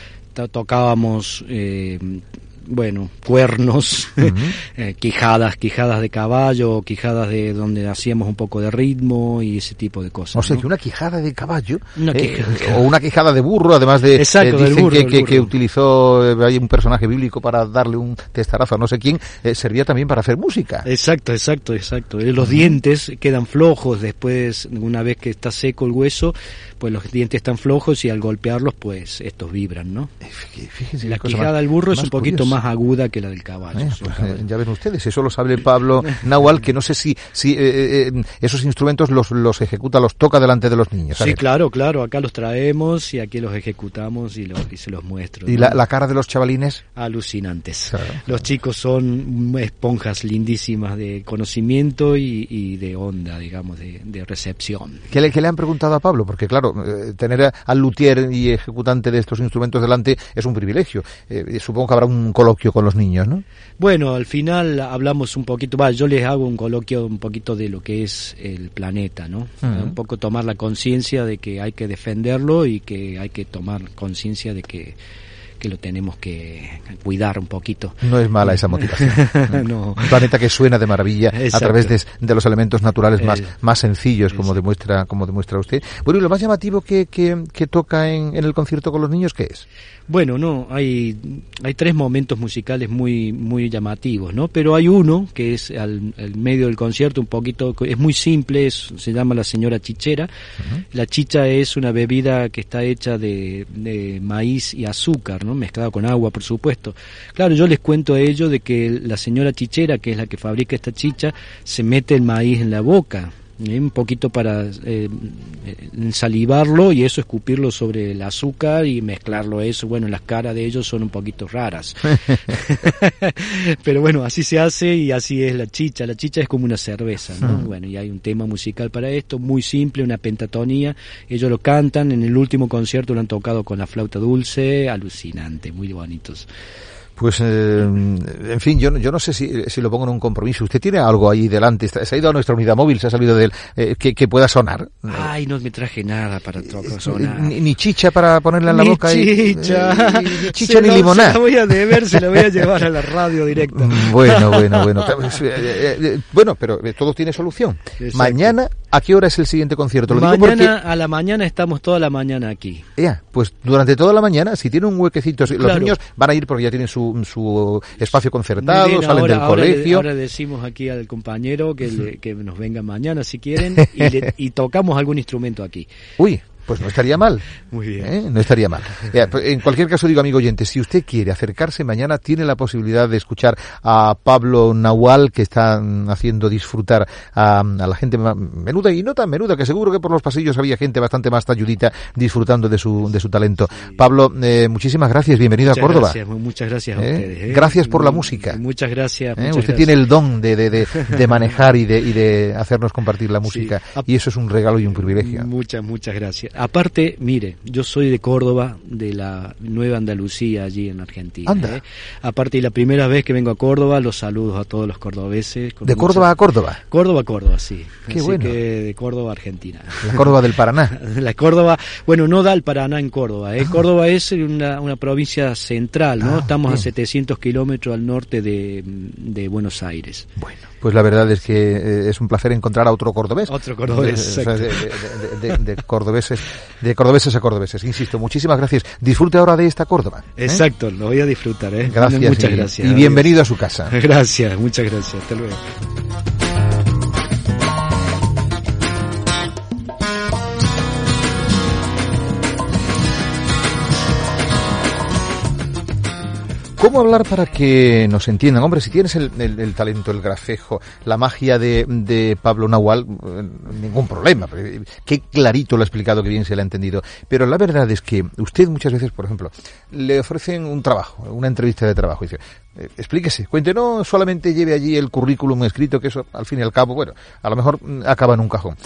Tocábamos eh, bueno, cuernos, uh-huh. eh, quijadas, quijadas de caballo, quijadas de donde hacíamos un poco de ritmo y ese tipo de cosas. O sea, ¿no? que una quijada de caballo, una eh, quijada. o una quijada de burro, además de, Exacto, eh, dicen burro, que, que, burro. que utilizó eh, hay un personaje bíblico para darle un testarazo a no sé quién, eh, servía también para hacer música. Exacto, exacto, exacto. Los uh-huh. dientes quedan flojos después, una vez que está seco el hueso, pues los dientes están flojos y al golpearlos, pues estos vibran, ¿no? Fíjense, la quijada del burro es un poquito curiosa. más aguda que la del caballo. Eh, pues, eh, ya ven ustedes, eso lo sabe Pablo Nahual, que no sé si si eh, eh, esos instrumentos los los ejecuta, los toca delante de los niños. Sí, claro, claro, acá los traemos y aquí los ejecutamos y, los, y se los muestro. ¿Y ¿no? la, la cara de los chavalines? Alucinantes. Claro. Los chicos son esponjas lindísimas de conocimiento y, y de onda, digamos, de, de recepción. ¿Qué le, ¿Qué le han preguntado a Pablo? Porque claro, eh, tener al luthier y ejecutante de estos instrumentos delante es un privilegio. Eh, supongo que habrá un coloquio con los niños, ¿no? Bueno, al final hablamos un poquito, va, yo les hago un coloquio un poquito de lo que es el planeta, ¿no? Uh-huh. Un poco tomar la conciencia de que hay que defenderlo y que hay que tomar conciencia de que que lo tenemos que cuidar un poquito. No es mala esa motivación. No. Un planeta que suena de maravilla. Exacto. A través de, de los elementos naturales más, eh, más sencillos, como demuestra, como demuestra usted. Bueno, y lo más llamativo que, que, que toca en, en el concierto con los niños, ¿qué es? Bueno, no, hay hay tres momentos musicales muy muy llamativos, ¿no? Pero hay uno que es al, al medio del concierto, un poquito, es muy simple, es, se llama La Señora Chichera. Uh-huh. La chicha es una bebida que está hecha de, de maíz y azúcar, ¿no? Mezclado con agua, por supuesto. Claro, yo les cuento a ellos de que la señora chichera, que es la que fabrica esta chicha, se mete el maíz en la boca, ¿eh? Un poquito para eh, ensalivarlo y eso, escupirlo sobre el azúcar y mezclarlo a eso. Bueno, las caras de ellos son un poquito raras. Pero bueno, así se hace y así es la chicha. La chicha es como una cerveza, ¿no? Uh-huh. Bueno, y hay un tema musical para esto, muy simple, una pentatonía. Ellos lo cantan, en el último concierto lo han tocado con la flauta dulce, alucinante, muy bonitos. Pues, eh, en fin, yo, yo no sé si, si lo pongo en un compromiso. ¿Usted tiene algo ahí delante? ¿Se ha ido a nuestra unidad móvil? ¿Se ha salido de él? Eh, que, que pueda sonar. Ay, no me traje nada para tocar, sonar. Ni, ni chicha para ponerla en la ni boca. Chicha. Y, eh, ni chicha ni limonada. Se la voy a deber, se la voy a llevar a la radio directa. Bueno, bueno, bueno. Bueno, pero eh, todo tiene solución. Exacto. Mañana ¿A qué hora es el siguiente concierto? Lo mañana, digo porque... a la mañana estamos toda la mañana aquí. Ya, pues durante toda la mañana, si tiene un huequecito, los Claro. niños van a ir porque ya tienen su, su espacio concertado, Muy bien, salen ahora, del ahora colegio. Le, ahora decimos aquí al compañero que, le, que nos venga mañana si quieren y, le, y tocamos algún instrumento aquí. Uy, pues no estaría mal. Muy bien. ¿Eh? No estaría mal. Ya, en cualquier caso, digo, amigo oyente, si usted quiere acercarse mañana, tiene la posibilidad de escuchar a Pablo Nahual, que está haciendo disfrutar a, a la gente menuda y no tan menuda, que seguro que por los pasillos había gente bastante más talludita disfrutando de su de su talento. Sí. Pablo, eh, muchísimas gracias, bienvenido muchas a Córdoba. Gracias, muchas gracias a ¿Eh? ustedes. ¿eh? Gracias por la música. Muchas gracias. ¿Eh? Muchas usted gracias. tiene el don de, de, de, de manejar y de, y de hacernos compartir la música, sí. Y eso es un regalo y un privilegio. Muchas, muchas gracias. Aparte, mire, yo soy de Córdoba, de la Nueva Andalucía, allí en Argentina. Anda. ¿eh? Aparte, y la primera vez que vengo a Córdoba, los saludos a todos los cordobeses. ¿De Córdoba a Córdoba? Córdoba a Córdoba, sí. Qué Así bueno. que de Córdoba a Argentina. La Córdoba del Paraná. La Córdoba, bueno, no da el Paraná en Córdoba. ¿eh? Ah. Córdoba es una, una provincia central, ¿no? Ah, Estamos bien. a setecientos kilómetros al norte de, de Buenos Aires. Bueno. Pues la verdad es que eh, es un placer encontrar a otro cordobés. Otro cordobés. De, de, de, de, de, de cordobeses, de cordobeses a cordobeses. Insisto, muchísimas gracias. Disfrute ahora de esta Córdoba. ¿eh? Exacto, lo voy a disfrutar. ¿eh? Gracias. Muchas y, gracias. Y bienvenido a su casa. Gracias, muchas gracias. Hasta luego. ¿Cómo hablar para que nos entiendan? Hombre, si tienes el, el, el talento, el grafejo, la magia de, de Pablo Nahual, ningún problema. Qué clarito lo ha explicado, que bien se le ha entendido. Pero la verdad es que usted muchas veces, por ejemplo, le ofrecen un trabajo, una entrevista de trabajo, y dice, eh, explíquese, cuente, no solamente lleve allí el currículum escrito, que eso al fin y al cabo, bueno, a lo mejor acaba en un cajón.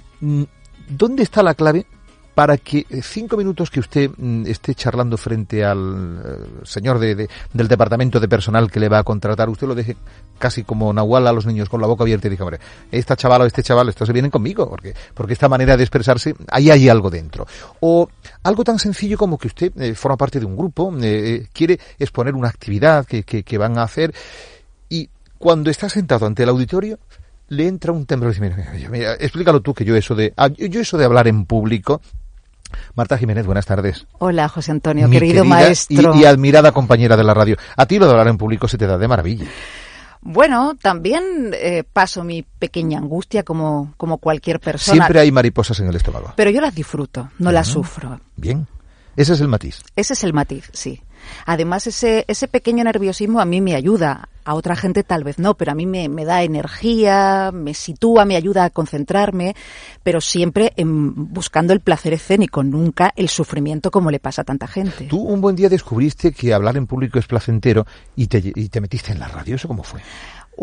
¿Dónde está la clave para que cinco minutos que usted mm, esté charlando frente al uh, señor de, de, del departamento de personal que le va a contratar, usted lo deje casi como Nahual a los niños, con la boca abierta, y diga, hombre, esta chavala o este chaval, estos se vienen conmigo, porque porque esta manera de expresarse, ahí hay algo dentro? O algo tan sencillo como que usted eh, forma parte de un grupo, eh, quiere exponer una actividad que, que, que van a hacer, y cuando está sentado ante el auditorio, le entra un temblor y dice, mira, mira, mira, explícalo tú, que yo eso de, yo eso de hablar en público. Marta Jiménez, buenas tardes. Hola, José Antonio, Mi querido maestro. Y, y admirada compañera de la radio. A ti lo de hablar en público se te da de maravilla. Bueno, también eh, paso mi pequeña angustia como, como cualquier persona. Siempre hay mariposas en el estómago. Pero yo las disfruto, no uh-huh. las sufro. Bien, ese es el matiz. Ese es el matiz, sí. Además, ese, ese pequeño nerviosismo a mí me ayuda. A otra gente tal vez no, pero a mí me, me da energía, me sitúa, me ayuda a concentrarme, pero siempre en, buscando el placer escénico, nunca el sufrimiento como le pasa a tanta gente. Tú un buen día descubriste que hablar en público es placentero y te, y te metiste en la radio. ¿Eso cómo fue?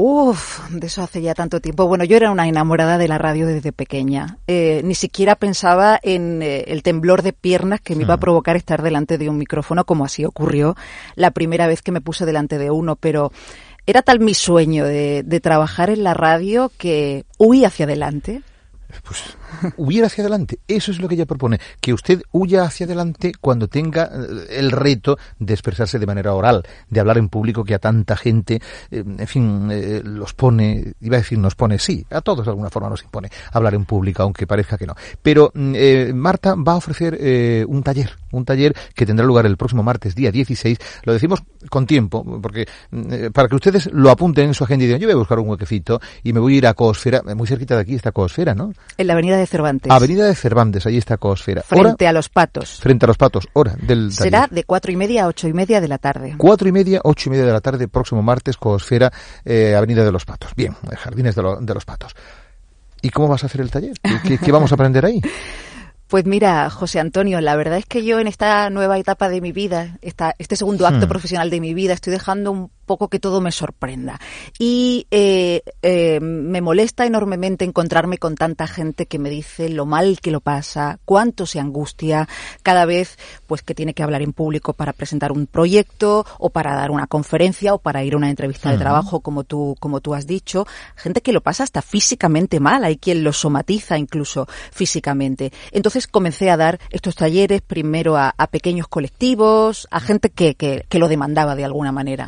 Uf, de eso hace ya tanto tiempo. Bueno, yo era una enamorada de la radio desde pequeña. Eh, ni siquiera pensaba en eh, el temblor de piernas que me iba a provocar estar delante de un micrófono, como así ocurrió la primera vez que me puse delante de uno, pero era tal mi sueño de, de trabajar en la radio que huí hacia adelante. Pues hubiera hacia adelante, eso es lo que ella propone, que usted huya hacia adelante cuando tenga el reto de expresarse de manera oral, de hablar en público, que a tanta gente, eh, en fin, eh, los pone, iba a decir nos pone, sí, a todos de alguna forma nos impone hablar en público, aunque parezca que no. Pero eh, Marta va a ofrecer eh, un taller, un taller que tendrá lugar el próximo martes, día dieciséis, lo decimos con tiempo, porque eh, para que ustedes lo apunten en su agenda y digan, yo voy a buscar un huequecito y me voy a ir a Coosfera, muy cerquita de aquí está Coosfera, ¿no? En la avenida de Cervantes. Avenida de Cervantes, ahí está Coosfera. Frente hora, a los Patos. Frente a los Patos, hora del taller. Será de cuatro y media a ocho y media de la tarde. Cuatro y media, ocho y media de la tarde, próximo martes, Coosfera, eh, Avenida de los Patos. Bien, Jardines de, lo, de los Patos. ¿Y cómo vas a hacer el taller? ¿Qué, qué, qué vamos a aprender ahí? Pues mira, José Antonio, la verdad es que yo en esta nueva etapa de mi vida, esta, este segundo acto hmm. profesional de mi vida, estoy dejando un poco que todo me sorprenda. Y eh, eh, me molesta enormemente encontrarme con tanta gente que me dice lo mal que lo pasa, cuánto se angustia cada vez pues que tiene que hablar en público para presentar un proyecto o para dar una conferencia o para ir a una entrevista uh-huh. de trabajo, como tú, como tú has dicho. Gente que lo pasa hasta físicamente mal, hay quien lo somatiza incluso físicamente. Entonces comencé a dar estos talleres primero a, a pequeños colectivos, a gente que, que, que lo demandaba de alguna manera en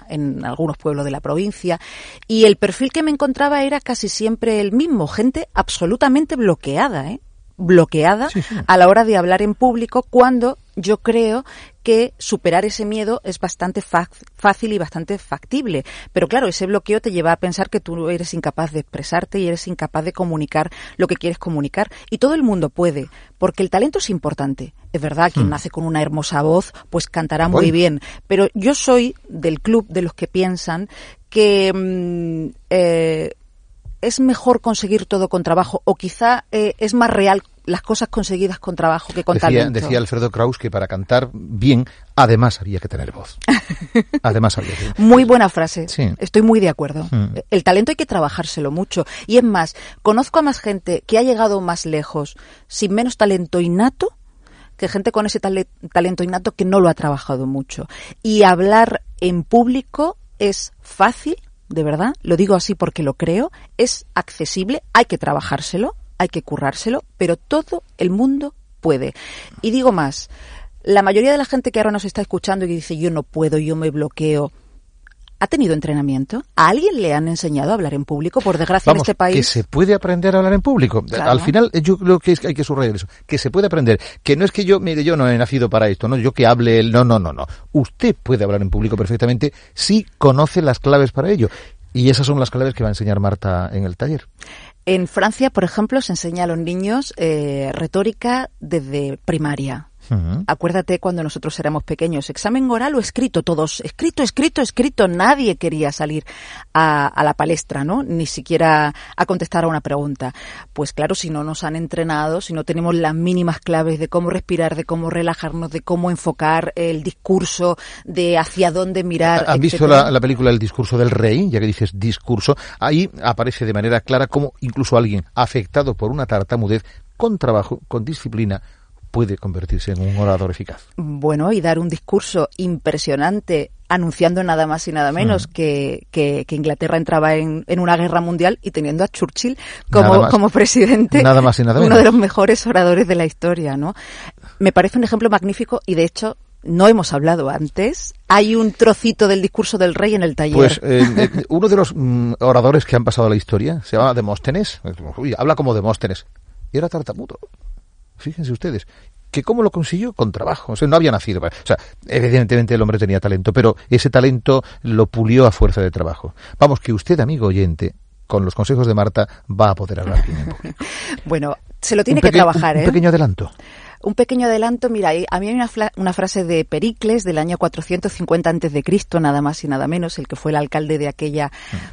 algunos pueblos de la provincia, y el perfil que me encontraba era casi siempre el mismo, gente absolutamente bloqueada, ¿eh? bloqueada sí, sí. a la hora de hablar en público, cuando yo creo que superar ese miedo es bastante fácil y bastante factible. Pero claro, ese bloqueo te lleva a pensar que tú eres incapaz de expresarte y eres incapaz de comunicar lo que quieres comunicar. Y todo el mundo puede, porque el talento es importante. Es verdad, quien hmm. nace con una hermosa voz, pues cantará muy bueno. bien. Pero yo soy del club de los que piensan que mmm, eh, es mejor conseguir todo con trabajo, o quizá eh, es más real las cosas conseguidas con trabajo que con decía, talento. Decía Alfredo Kraus que para cantar bien, además había que tener voz. Además había que... Muy buena frase. Sí. Estoy muy de acuerdo. Mm. El talento hay que trabajárselo mucho. Y es más, conozco a más gente que ha llegado más lejos sin menos talento innato que gente con ese tale- talento innato que no lo ha trabajado mucho. Y hablar en público es fácil, de verdad, lo digo así porque lo creo, es accesible, hay que trabajárselo, hay que currárselo, pero todo el mundo puede. Y digo más, la mayoría de la gente que ahora nos está escuchando y que dice yo no puedo, yo me bloqueo, ¿ha tenido entrenamiento? ¿A alguien le han enseñado a hablar en público? Por desgracia, Vamos, en este país... que se puede aprender a hablar en público. Claro. Al final, yo creo que es, hay que subrayar eso. Que se puede aprender. Que no es que yo, mire, yo no he nacido para esto, no, yo que hable, el, no, no, no, no. Usted puede hablar en público perfectamente si conoce las claves para ello. Y esas son las claves que va a enseñar Marta en el taller. En Francia, por ejemplo, se enseña a los niños eh, retórica desde primaria. Uh-huh. Acuérdate cuando nosotros éramos pequeños, examen oral o escrito, todos escrito, escrito, escrito, nadie quería salir a, a la palestra, ¿no? Ni siquiera a contestar a una pregunta. Pues claro, si no nos han entrenado, si no tenemos las mínimas claves de cómo respirar, de cómo relajarnos, de cómo enfocar el discurso, de hacia dónde mirar. ¿Han visto la, la película El discurso del rey? Ya que dices discurso, ahí aparece de manera clara cómo incluso alguien afectado por una tartamudez, con trabajo, con disciplina, puede convertirse en un orador eficaz. Bueno, y dar un discurso impresionante anunciando nada más y nada menos mm. que, que, que Inglaterra entraba en, en una guerra mundial y teniendo a Churchill como, más, como presidente, nada más y nada uno menos. de los mejores oradores de la historia, ¿no? Me parece un ejemplo magnífico y, de hecho, no hemos hablado antes. Hay un trocito del discurso del rey en el taller. Pues eh, eh, uno de los mm, oradores que han pasado a la historia se llama Demóstenes. Uy, habla como Demóstenes. Y era tartamudo. Fíjense ustedes, que cómo lo consiguió con trabajo. O sea, no había nacido. O sea, evidentemente el hombre tenía talento, pero ese talento lo pulió a fuerza de trabajo. Vamos, que usted, amigo oyente, con los consejos de Marta, va a poder hablar bien en público. Bueno, se lo tiene peque- que trabajar, un, ¿eh? Un pequeño adelanto. Un pequeño adelanto, mira, a mí hay una, fla- una frase de Pericles del año cuatrocientos cincuenta antes de Cristo, nada más y nada menos, el que fue el alcalde de aquella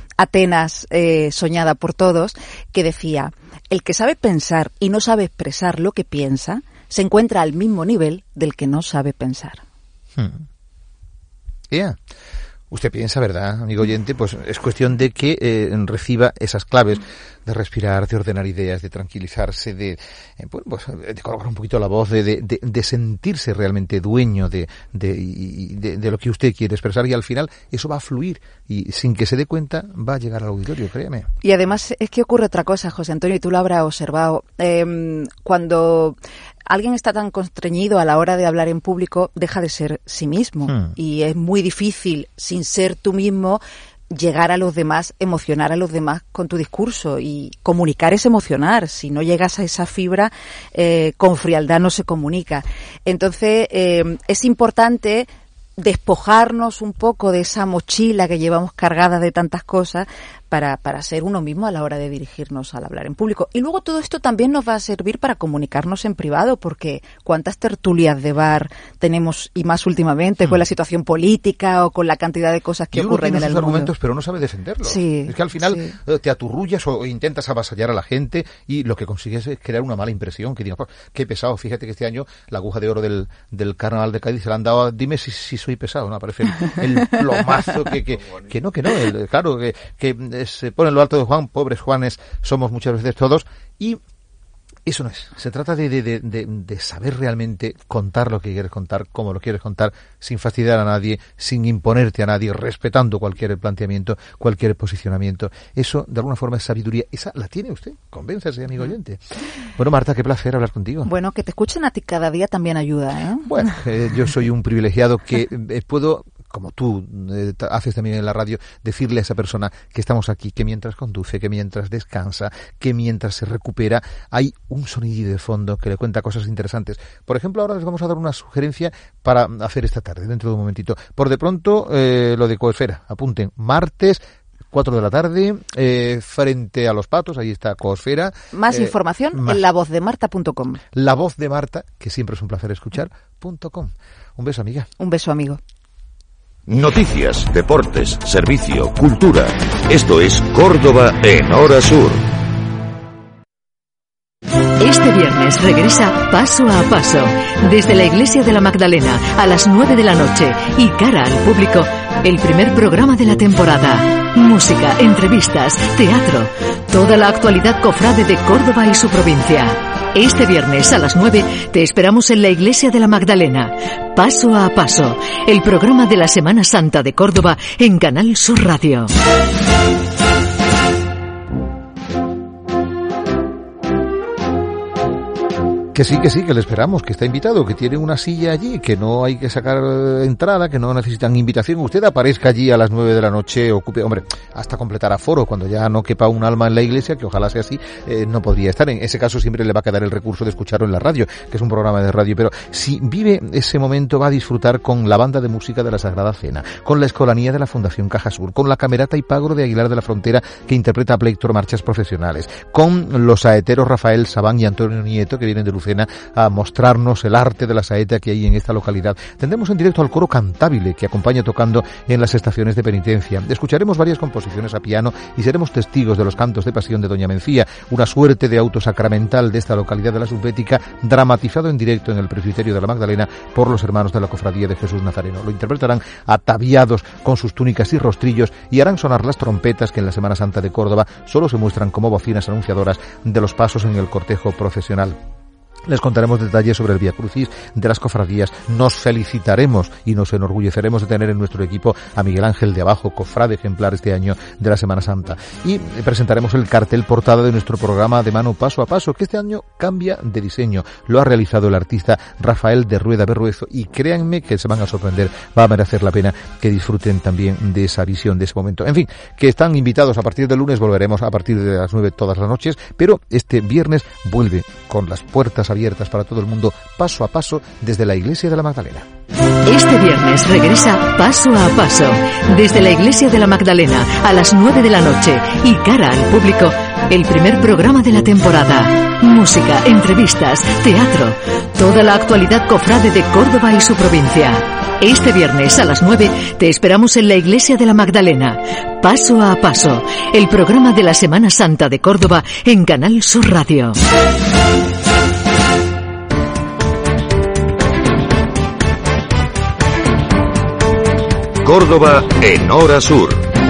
Atenas eh, soñada por todos, que decía: el que sabe pensar y no sabe expresar lo que piensa, se encuentra al mismo nivel del que no sabe pensar. Hmm. Yeah. Usted piensa, ¿verdad, amigo oyente? Pues es cuestión de que eh, reciba esas claves de respirar, de ordenar ideas, de tranquilizarse, de, eh, pues, de colocar un poquito la voz, de, de, de sentirse realmente dueño de, de, de, de lo que usted quiere expresar, y al final eso va a fluir y sin que se dé cuenta va a llegar al auditorio, créame. Y además es que ocurre otra cosa, José Antonio, y tú lo habrás observado. Eh, cuando alguien está tan constreñido a la hora de hablar en público, deja de ser sí mismo. Hmm. Y es muy difícil, sin ser tú mismo, llegar a los demás, emocionar a los demás con tu discurso. Y comunicar es emocionar. Si no llegas a esa fibra, eh, con frialdad no se comunica. Entonces, eh, es importante despojarnos un poco de esa mochila que llevamos cargada de tantas cosas para, para ser uno mismo a la hora de dirigirnos al hablar en público. Y luego todo esto también nos va a servir para comunicarnos en privado, porque cuántas tertulias de bar tenemos, y más últimamente, mm. con la situación política o con la cantidad de cosas que y ocurren uno en tiene el sus mundo. argumentos, pero no sabe defenderlos. Sí, es que al final sí. te aturrullas o intentas avasallar a la gente y lo que consigues es crear una mala impresión, que diga, qué pesado. Fíjate que este año la aguja de oro del, del Carnaval de Cádiz se la han dado a, dime si, si soy pesado, ¿no? Aparece el, el plomazo que, que, que no, que no, el, claro, que, que se pone en lo alto de Juan, pobres Juanes somos muchas veces todos, y eso no es. Se trata de, de, de, de, de saber realmente contar lo que quieres contar, cómo lo quieres contar, sin fastidiar a nadie, sin imponerte a nadie, respetando cualquier planteamiento, cualquier posicionamiento. Eso, de alguna forma, es sabiduría. Esa la tiene usted. Convénzase, amigo oyente. Bueno, Marta, qué placer hablar contigo. Bueno, que te escuchen a ti cada día también ayuda, ¿eh? Bueno, eh, yo soy un privilegiado que eh, puedo como tú eh, haces también en la radio, decirle a esa persona que estamos aquí, que mientras conduce, que mientras descansa, que mientras se recupera, hay un sonidillo de fondo que le cuenta cosas interesantes. Por ejemplo, ahora les vamos a dar una sugerencia para hacer esta tarde, dentro de un momentito. Por de pronto, eh, lo de Coesfera, apunten, martes, cuatro de la tarde, eh, frente a Los Patos, ahí está Coesfera. Más eh, información más. en la voz de marta punto com. La voz de Marta, que siempre es un placer escuchar, punto com. Un beso, amiga. Un beso, amigo. Noticias, deportes, servicio, cultura. Esto es Córdoba en Hora Sur. Este viernes regresa Paso a Paso, desde la Iglesia de la Magdalena a las nueve de la noche y cara al público, el primer programa de la temporada. Música, entrevistas, teatro, toda la actualidad cofrade de Córdoba y su provincia. Este viernes a las nueve te esperamos en la Iglesia de la Magdalena. Paso a Paso, el programa de la Semana Santa de Córdoba en Canal Sur Radio. Que sí, que sí, que le esperamos, que está invitado, que tiene una silla allí, que no hay que sacar entrada, que no necesitan invitación. Usted aparezca allí a las nueve de la noche, ocupe, hombre, hasta completar aforo, cuando ya no quepa un alma en la iglesia, que ojalá sea así, eh, no podría estar. En ese caso siempre le va a quedar el recurso de escucharlo en la radio, que es un programa de radio, pero si vive ese momento va a disfrutar con la banda de música de la Sagrada Cena, con la escolanía de la Fundación Cajasur, con la camerata y pagro de Aguilar de la Frontera, que interpreta a Plector marchas profesionales, con los saeteros Rafael Sabán y Antonio Nieto, que vienen de Lucena a mostrarnos el arte de la saeta que hay en esta localidad. Tendremos en directo al coro cantabile que acompaña tocando en las estaciones de penitencia. Escucharemos varias composiciones a piano y seremos testigos de los cantos de pasión de Doña Mencía, una suerte de auto sacramental de esta localidad de la Subbética, dramatizado en directo en el presbiterio de la Magdalena por los hermanos de la Cofradía de Jesús Nazareno. Lo interpretarán ataviados con sus túnicas y rostrillos y harán sonar las trompetas que en la Semana Santa de Córdoba solo se muestran como bocinas anunciadoras de los pasos en el cortejo procesional. Les contaremos detalles sobre el Vía Crucis de las cofradías. Nos felicitaremos y nos enorgulleceremos de tener en nuestro equipo a Miguel Ángel de Abajo, cofrade ejemplar este año de la Semana Santa. Y presentaremos el cartel portada de nuestro programa de mano Paso a Paso, que este año cambia de diseño. Lo ha realizado el artista Rafael de Rueda Berruezo y créanme que se van a sorprender. Va a merecer la pena que disfruten también de esa visión, de ese momento. En fin, que están invitados a partir del lunes, volveremos a partir de las nueve todas las noches, pero este viernes vuelve con las puertas abiertas para todo el mundo, Paso a Paso, desde la Iglesia de la Magdalena. Este viernes regresa Paso a Paso, desde la Iglesia de la Magdalena a las nueve de la noche y cara al público, el primer programa de la temporada. Música, entrevistas, teatro, toda la actualidad cofrade de Córdoba y su provincia. Este viernes a las nueve te esperamos en la Iglesia de la Magdalena. Paso a Paso, el programa de la Semana Santa de Córdoba en Canal Sur Radio. Córdoba en Hora Sur.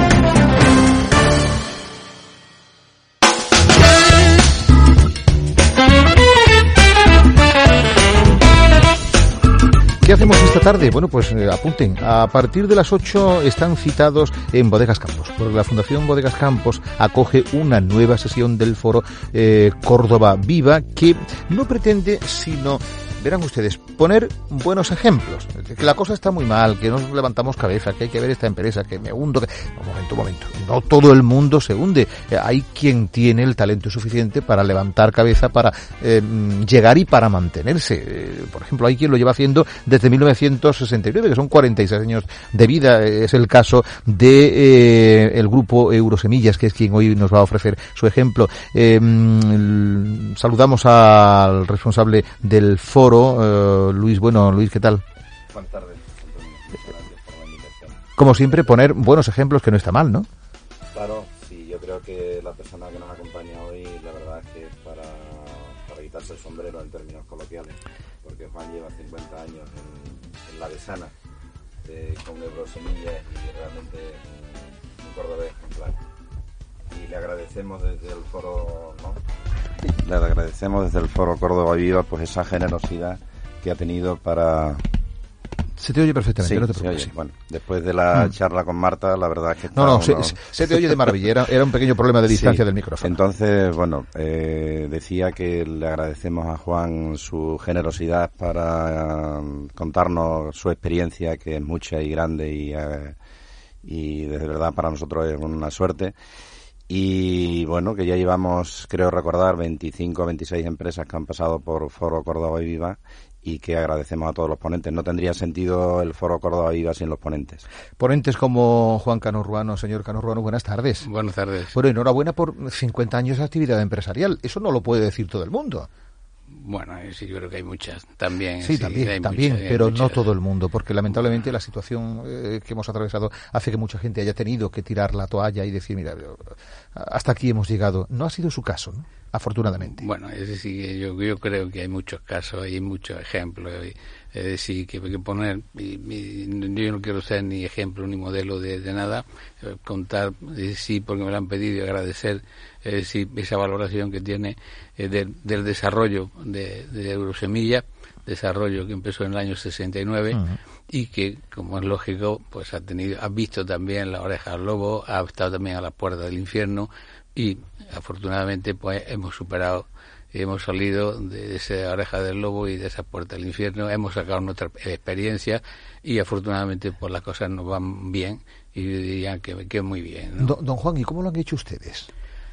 ¿Qué hacemos esta tarde? Bueno, pues eh, apunten. A partir de las ocho están citados en Bodegas Campos, porque la Fundación Bodegas Campos acoge una nueva sesión del foro eh, Córdoba Viva, que no pretende sino, verán ustedes, poner buenos ejemplos. Que la cosa está muy mal, que nos levantamos cabeza, que hay que ver esta empresa, que me hundo. Que... Un momento, un momento. No todo el mundo se hunde. Hay quien tiene el talento suficiente para levantar cabeza, para eh, llegar y para mantenerse. Eh, por ejemplo, hay quien lo lleva haciendo desde mil novecientos sesenta y nueve, que son cuarenta y seis años de vida. Es el caso de eh, el grupo Eurosemillas, que es quien hoy nos va a ofrecer su ejemplo. Eh, saludamos al responsable del foro, eh, Luis. Bueno, Luis, ¿qué tal? Buenas tardes. Como siempre, poner buenos ejemplos, que no está mal, ¿no? Claro, sí, yo creo que la persona que nos acompaña hoy, la verdad es que es para, para quitarse el sombrero en términos coloquiales, porque Juan lleva cincuenta años en, en la Besana, eh, con Eurosemillas, y realmente un, un cordobés ejemplar. Y le agradecemos desde el foro, ¿no? Le agradecemos desde el foro Córdoba Viva pues esa generosidad que ha tenido para Se te oye perfectamente, sí, no te se preocupes. oye. Bueno, después de la Mm. charla con Marta, la verdad es que... No, no, uno... se, se te oye de maravilla. Era, era un pequeño problema de distancia sí. del micrófono. Entonces, bueno, eh, decía que le agradecemos a Juan su generosidad para eh, contarnos su experiencia, que es mucha y grande, y, eh, y de verdad para nosotros es una suerte. Y bueno, que ya llevamos, creo recordar, veinticinco o veintiséis empresas que han pasado por Foro Córdoba Viva, y que agradecemos a todos los ponentes. No tendría sentido el Foro Córdoba Viva sin los ponentes. Ponentes como Juan Cano Ruano. Señor Cano Ruano, buenas tardes. Buenas tardes. Bueno, enhorabuena por cincuenta años de actividad empresarial. Eso no lo puede decir todo el mundo. Bueno, sí, yo creo que hay muchas también. Sí, sí también, hay también, muchas, hay pero muchas. no todo el mundo, porque lamentablemente la situación eh, que hemos atravesado hace que mucha gente haya tenido que tirar la toalla y decir, mira, hasta aquí hemos llegado. No ha sido su caso, ¿no? Afortunadamente. Bueno, es decir, yo, yo creo que hay muchos casos, hay muchos ejemplos. Y, es decir, que hay que poner, y, y, yo no quiero ser ni ejemplo ni modelo de, de nada, eh, contar, eh, sí, porque me lo han pedido, y agradecer es decir, esa valoración que tiene eh, de, del desarrollo de, de Eurosemilla, desarrollo que empezó en el año sesenta y nueve, uh-huh. y que, como es lógico, pues ha tenido, ha visto también la oreja al lobo, ha estado también a la puerta del infierno, y afortunadamente pues hemos superado, hemos salido de esa oreja del lobo y de esa puerta del infierno, hemos sacado nuestra experiencia y afortunadamente pues las cosas nos van bien, y dirían que, que muy bien, ¿no? Don, don Juan, ¿y cómo lo han hecho ustedes?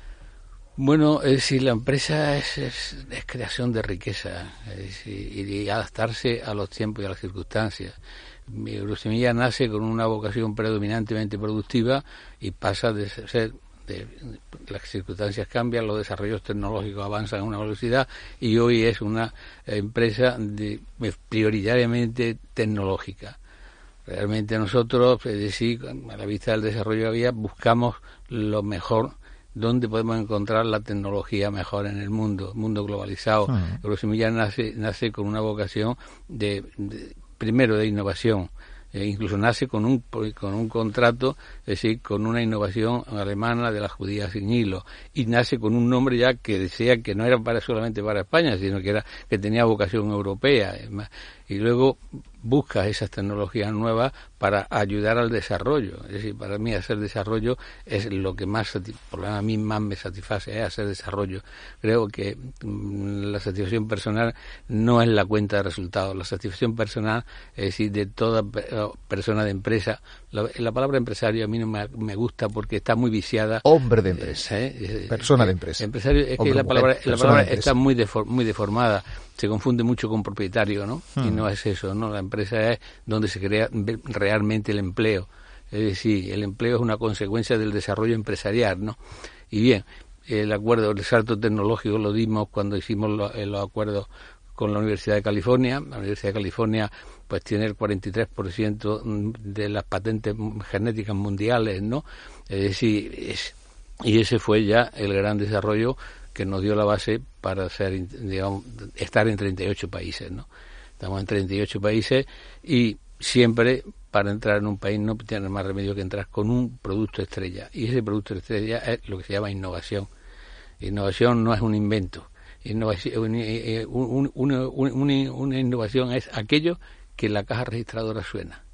Bueno, es decir, la empresa es, es, es creación de riqueza, es decir, y adaptarse a los tiempos y a las circunstancias. Eurosemilla nace con una vocación predominantemente productiva y pasa de ser, de, las circunstancias cambian, los desarrollos tecnológicos avanzan a una velocidad y hoy es una empresa de, prioritariamente tecnológica. Realmente nosotros, es decir, a la vista del desarrollo que había, buscamos lo mejor, donde podemos encontrar la tecnología mejor en el mundo, mundo globalizado. Uh-huh. Eurosemilla nace, nace con una vocación de, de primero de innovación, eh, incluso nace con un con un contrato, es decir, con una innovación alemana de la judía sin hilo, y nace con un nombre ya que decía que no era para solamente para España, sino que era que tenía vocación europea, y luego busca esas tecnologías nuevas para ayudar al desarrollo. Es decir, para mí hacer desarrollo es lo que más, por lo menos a mí más me satisface, es hacer desarrollo. Creo que mmm, la satisfacción personal no es la cuenta de resultados. La satisfacción personal, es decir, de toda persona de empresa. La, la palabra empresario a mí no me, me gusta porque está muy viciada. Hombre de empresa. ¿Eh? Persona de empresa. Empresario, es Hombre, que la palabra, mujer, la palabra está muy, defor, muy deformada. Se confunde mucho con propietario, ¿no? Hmm. Y no es eso, ¿no? La empresa es donde se crea realmente el empleo. Es decir, el empleo es una consecuencia del desarrollo empresarial, ¿no? Y bien, el acuerdo, el salto tecnológico lo dimos cuando hicimos los, los acuerdos con la Universidad de California. La Universidad de California pues tiene el cuarenta y tres por ciento de las patentes genéticas mundiales, ¿no? Es decir, es, y ese fue ya el gran desarrollo que nos dio la base para ser, digamos, estar en treinta y ocho países, ¿no? Estamos en treinta y ocho países y siempre para entrar en un país no tiene más remedio que entrar con un producto estrella. Y ese producto estrella es lo que se llama innovación. Innovación no es un invento. Innovación, una, una, una, una innovación es aquello que la caja registradora suena.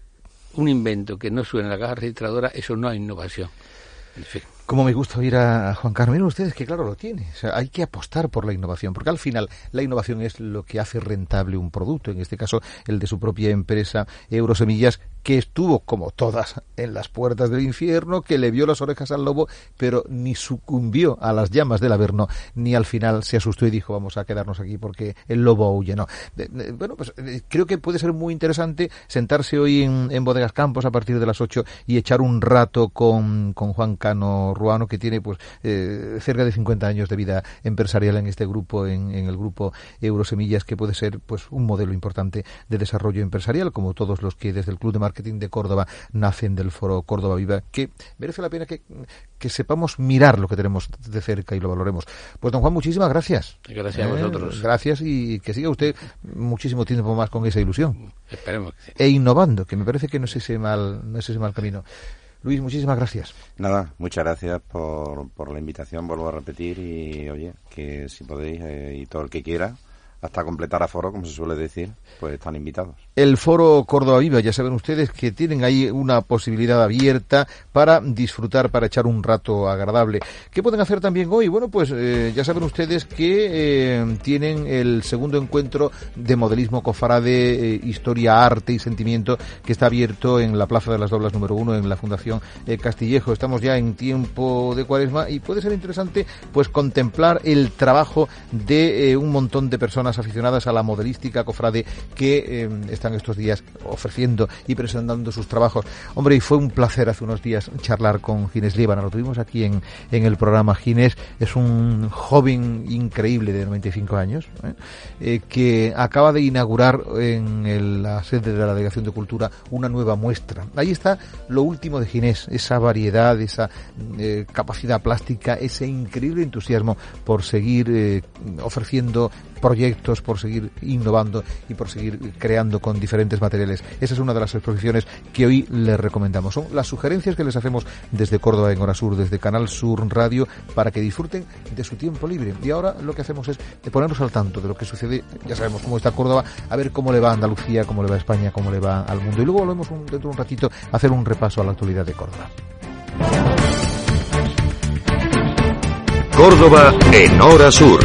Un invento que no suena en la caja registradora, eso no es innovación. En fin. Como me gusta oír a Juan Carlos. Miren ustedes que claro lo tiene. O sea, hay que apostar por la innovación, porque al final la innovación es lo que hace rentable un producto, en este caso el de su propia empresa Eurosemillas, que estuvo, como todas, en las puertas del infierno, que le vio las orejas al lobo, pero ni sucumbió a las llamas del Averno, ni al final se asustó y dijo, vamos a quedarnos aquí porque el lobo huye. No. Bueno, pues creo que puede ser muy interesante sentarse hoy en, en Bodegas Campos a partir de las ocho y echar un rato con, con Juan Cano Ruano, que tiene pues eh, cerca de cincuenta años de vida empresarial en este grupo, en, en el grupo Eurosemillas, que puede ser pues un modelo importante de desarrollo empresarial, como todos los que desde el Club de Marketing de Córdoba nacen del Foro Córdoba Viva, que merece la pena que, que sepamos mirar lo que tenemos de cerca y lo valoremos. Pues don Juan, muchísimas gracias. Gracias eh, a vosotros. Gracias, y que siga usted muchísimo tiempo más con esa ilusión. Esperemos que sí. E innovando, que me parece que no es ese mal, no es ese mal camino. Luis, muchísimas gracias. Nada, muchas gracias por, por la invitación, vuelvo a repetir, y oye, que si podéis, eh, y todo el que quiera, hasta completar aforo, como se suele decir, pues están invitados. El Foro Córdoba Viva, ya saben ustedes que tienen ahí una posibilidad abierta para disfrutar, para echar un rato agradable. ¿Qué pueden hacer también hoy? Bueno, pues eh, ya saben ustedes que eh, tienen el segundo encuentro de modelismo cofrade, eh, historia, arte y sentimiento, que está abierto en la Plaza de las Doblas número uno, en la Fundación eh, Castillejo. Estamos ya en tiempo de Cuaresma y puede ser interesante pues contemplar el trabajo de eh, un montón de personas aficionadas a la modelística cofrade que eh, están estos días ofreciendo y presentando sus trabajos. Hombre, y fue un placer hace unos días charlar con Ginés Líbana, lo tuvimos aquí en, en el programa. Ginés es un joven increíble de noventa y cinco años, ¿eh? Eh, que acaba de inaugurar en el, la sede de la Delegación de Cultura una nueva muestra. Ahí está lo último de Ginés, esa variedad, esa eh, capacidad plástica, ese increíble entusiasmo por seguir eh, ofreciendo proyectos, por seguir innovando y por seguir creando con diferentes materiales. Esa es una de las exposiciones que hoy les recomendamos. Son las sugerencias que les hacemos desde Córdoba en Hora Sur, desde Canal Sur Radio, para que disfruten de su tiempo libre. Y ahora lo que hacemos es ponernos al tanto de lo que sucede. Ya sabemos cómo está Córdoba, a ver cómo le va a Andalucía, cómo le va a España, cómo le va al mundo. Y luego volvemos un, dentro de un ratito a hacer un repaso a la actualidad de Córdoba. Córdoba en Hora Sur.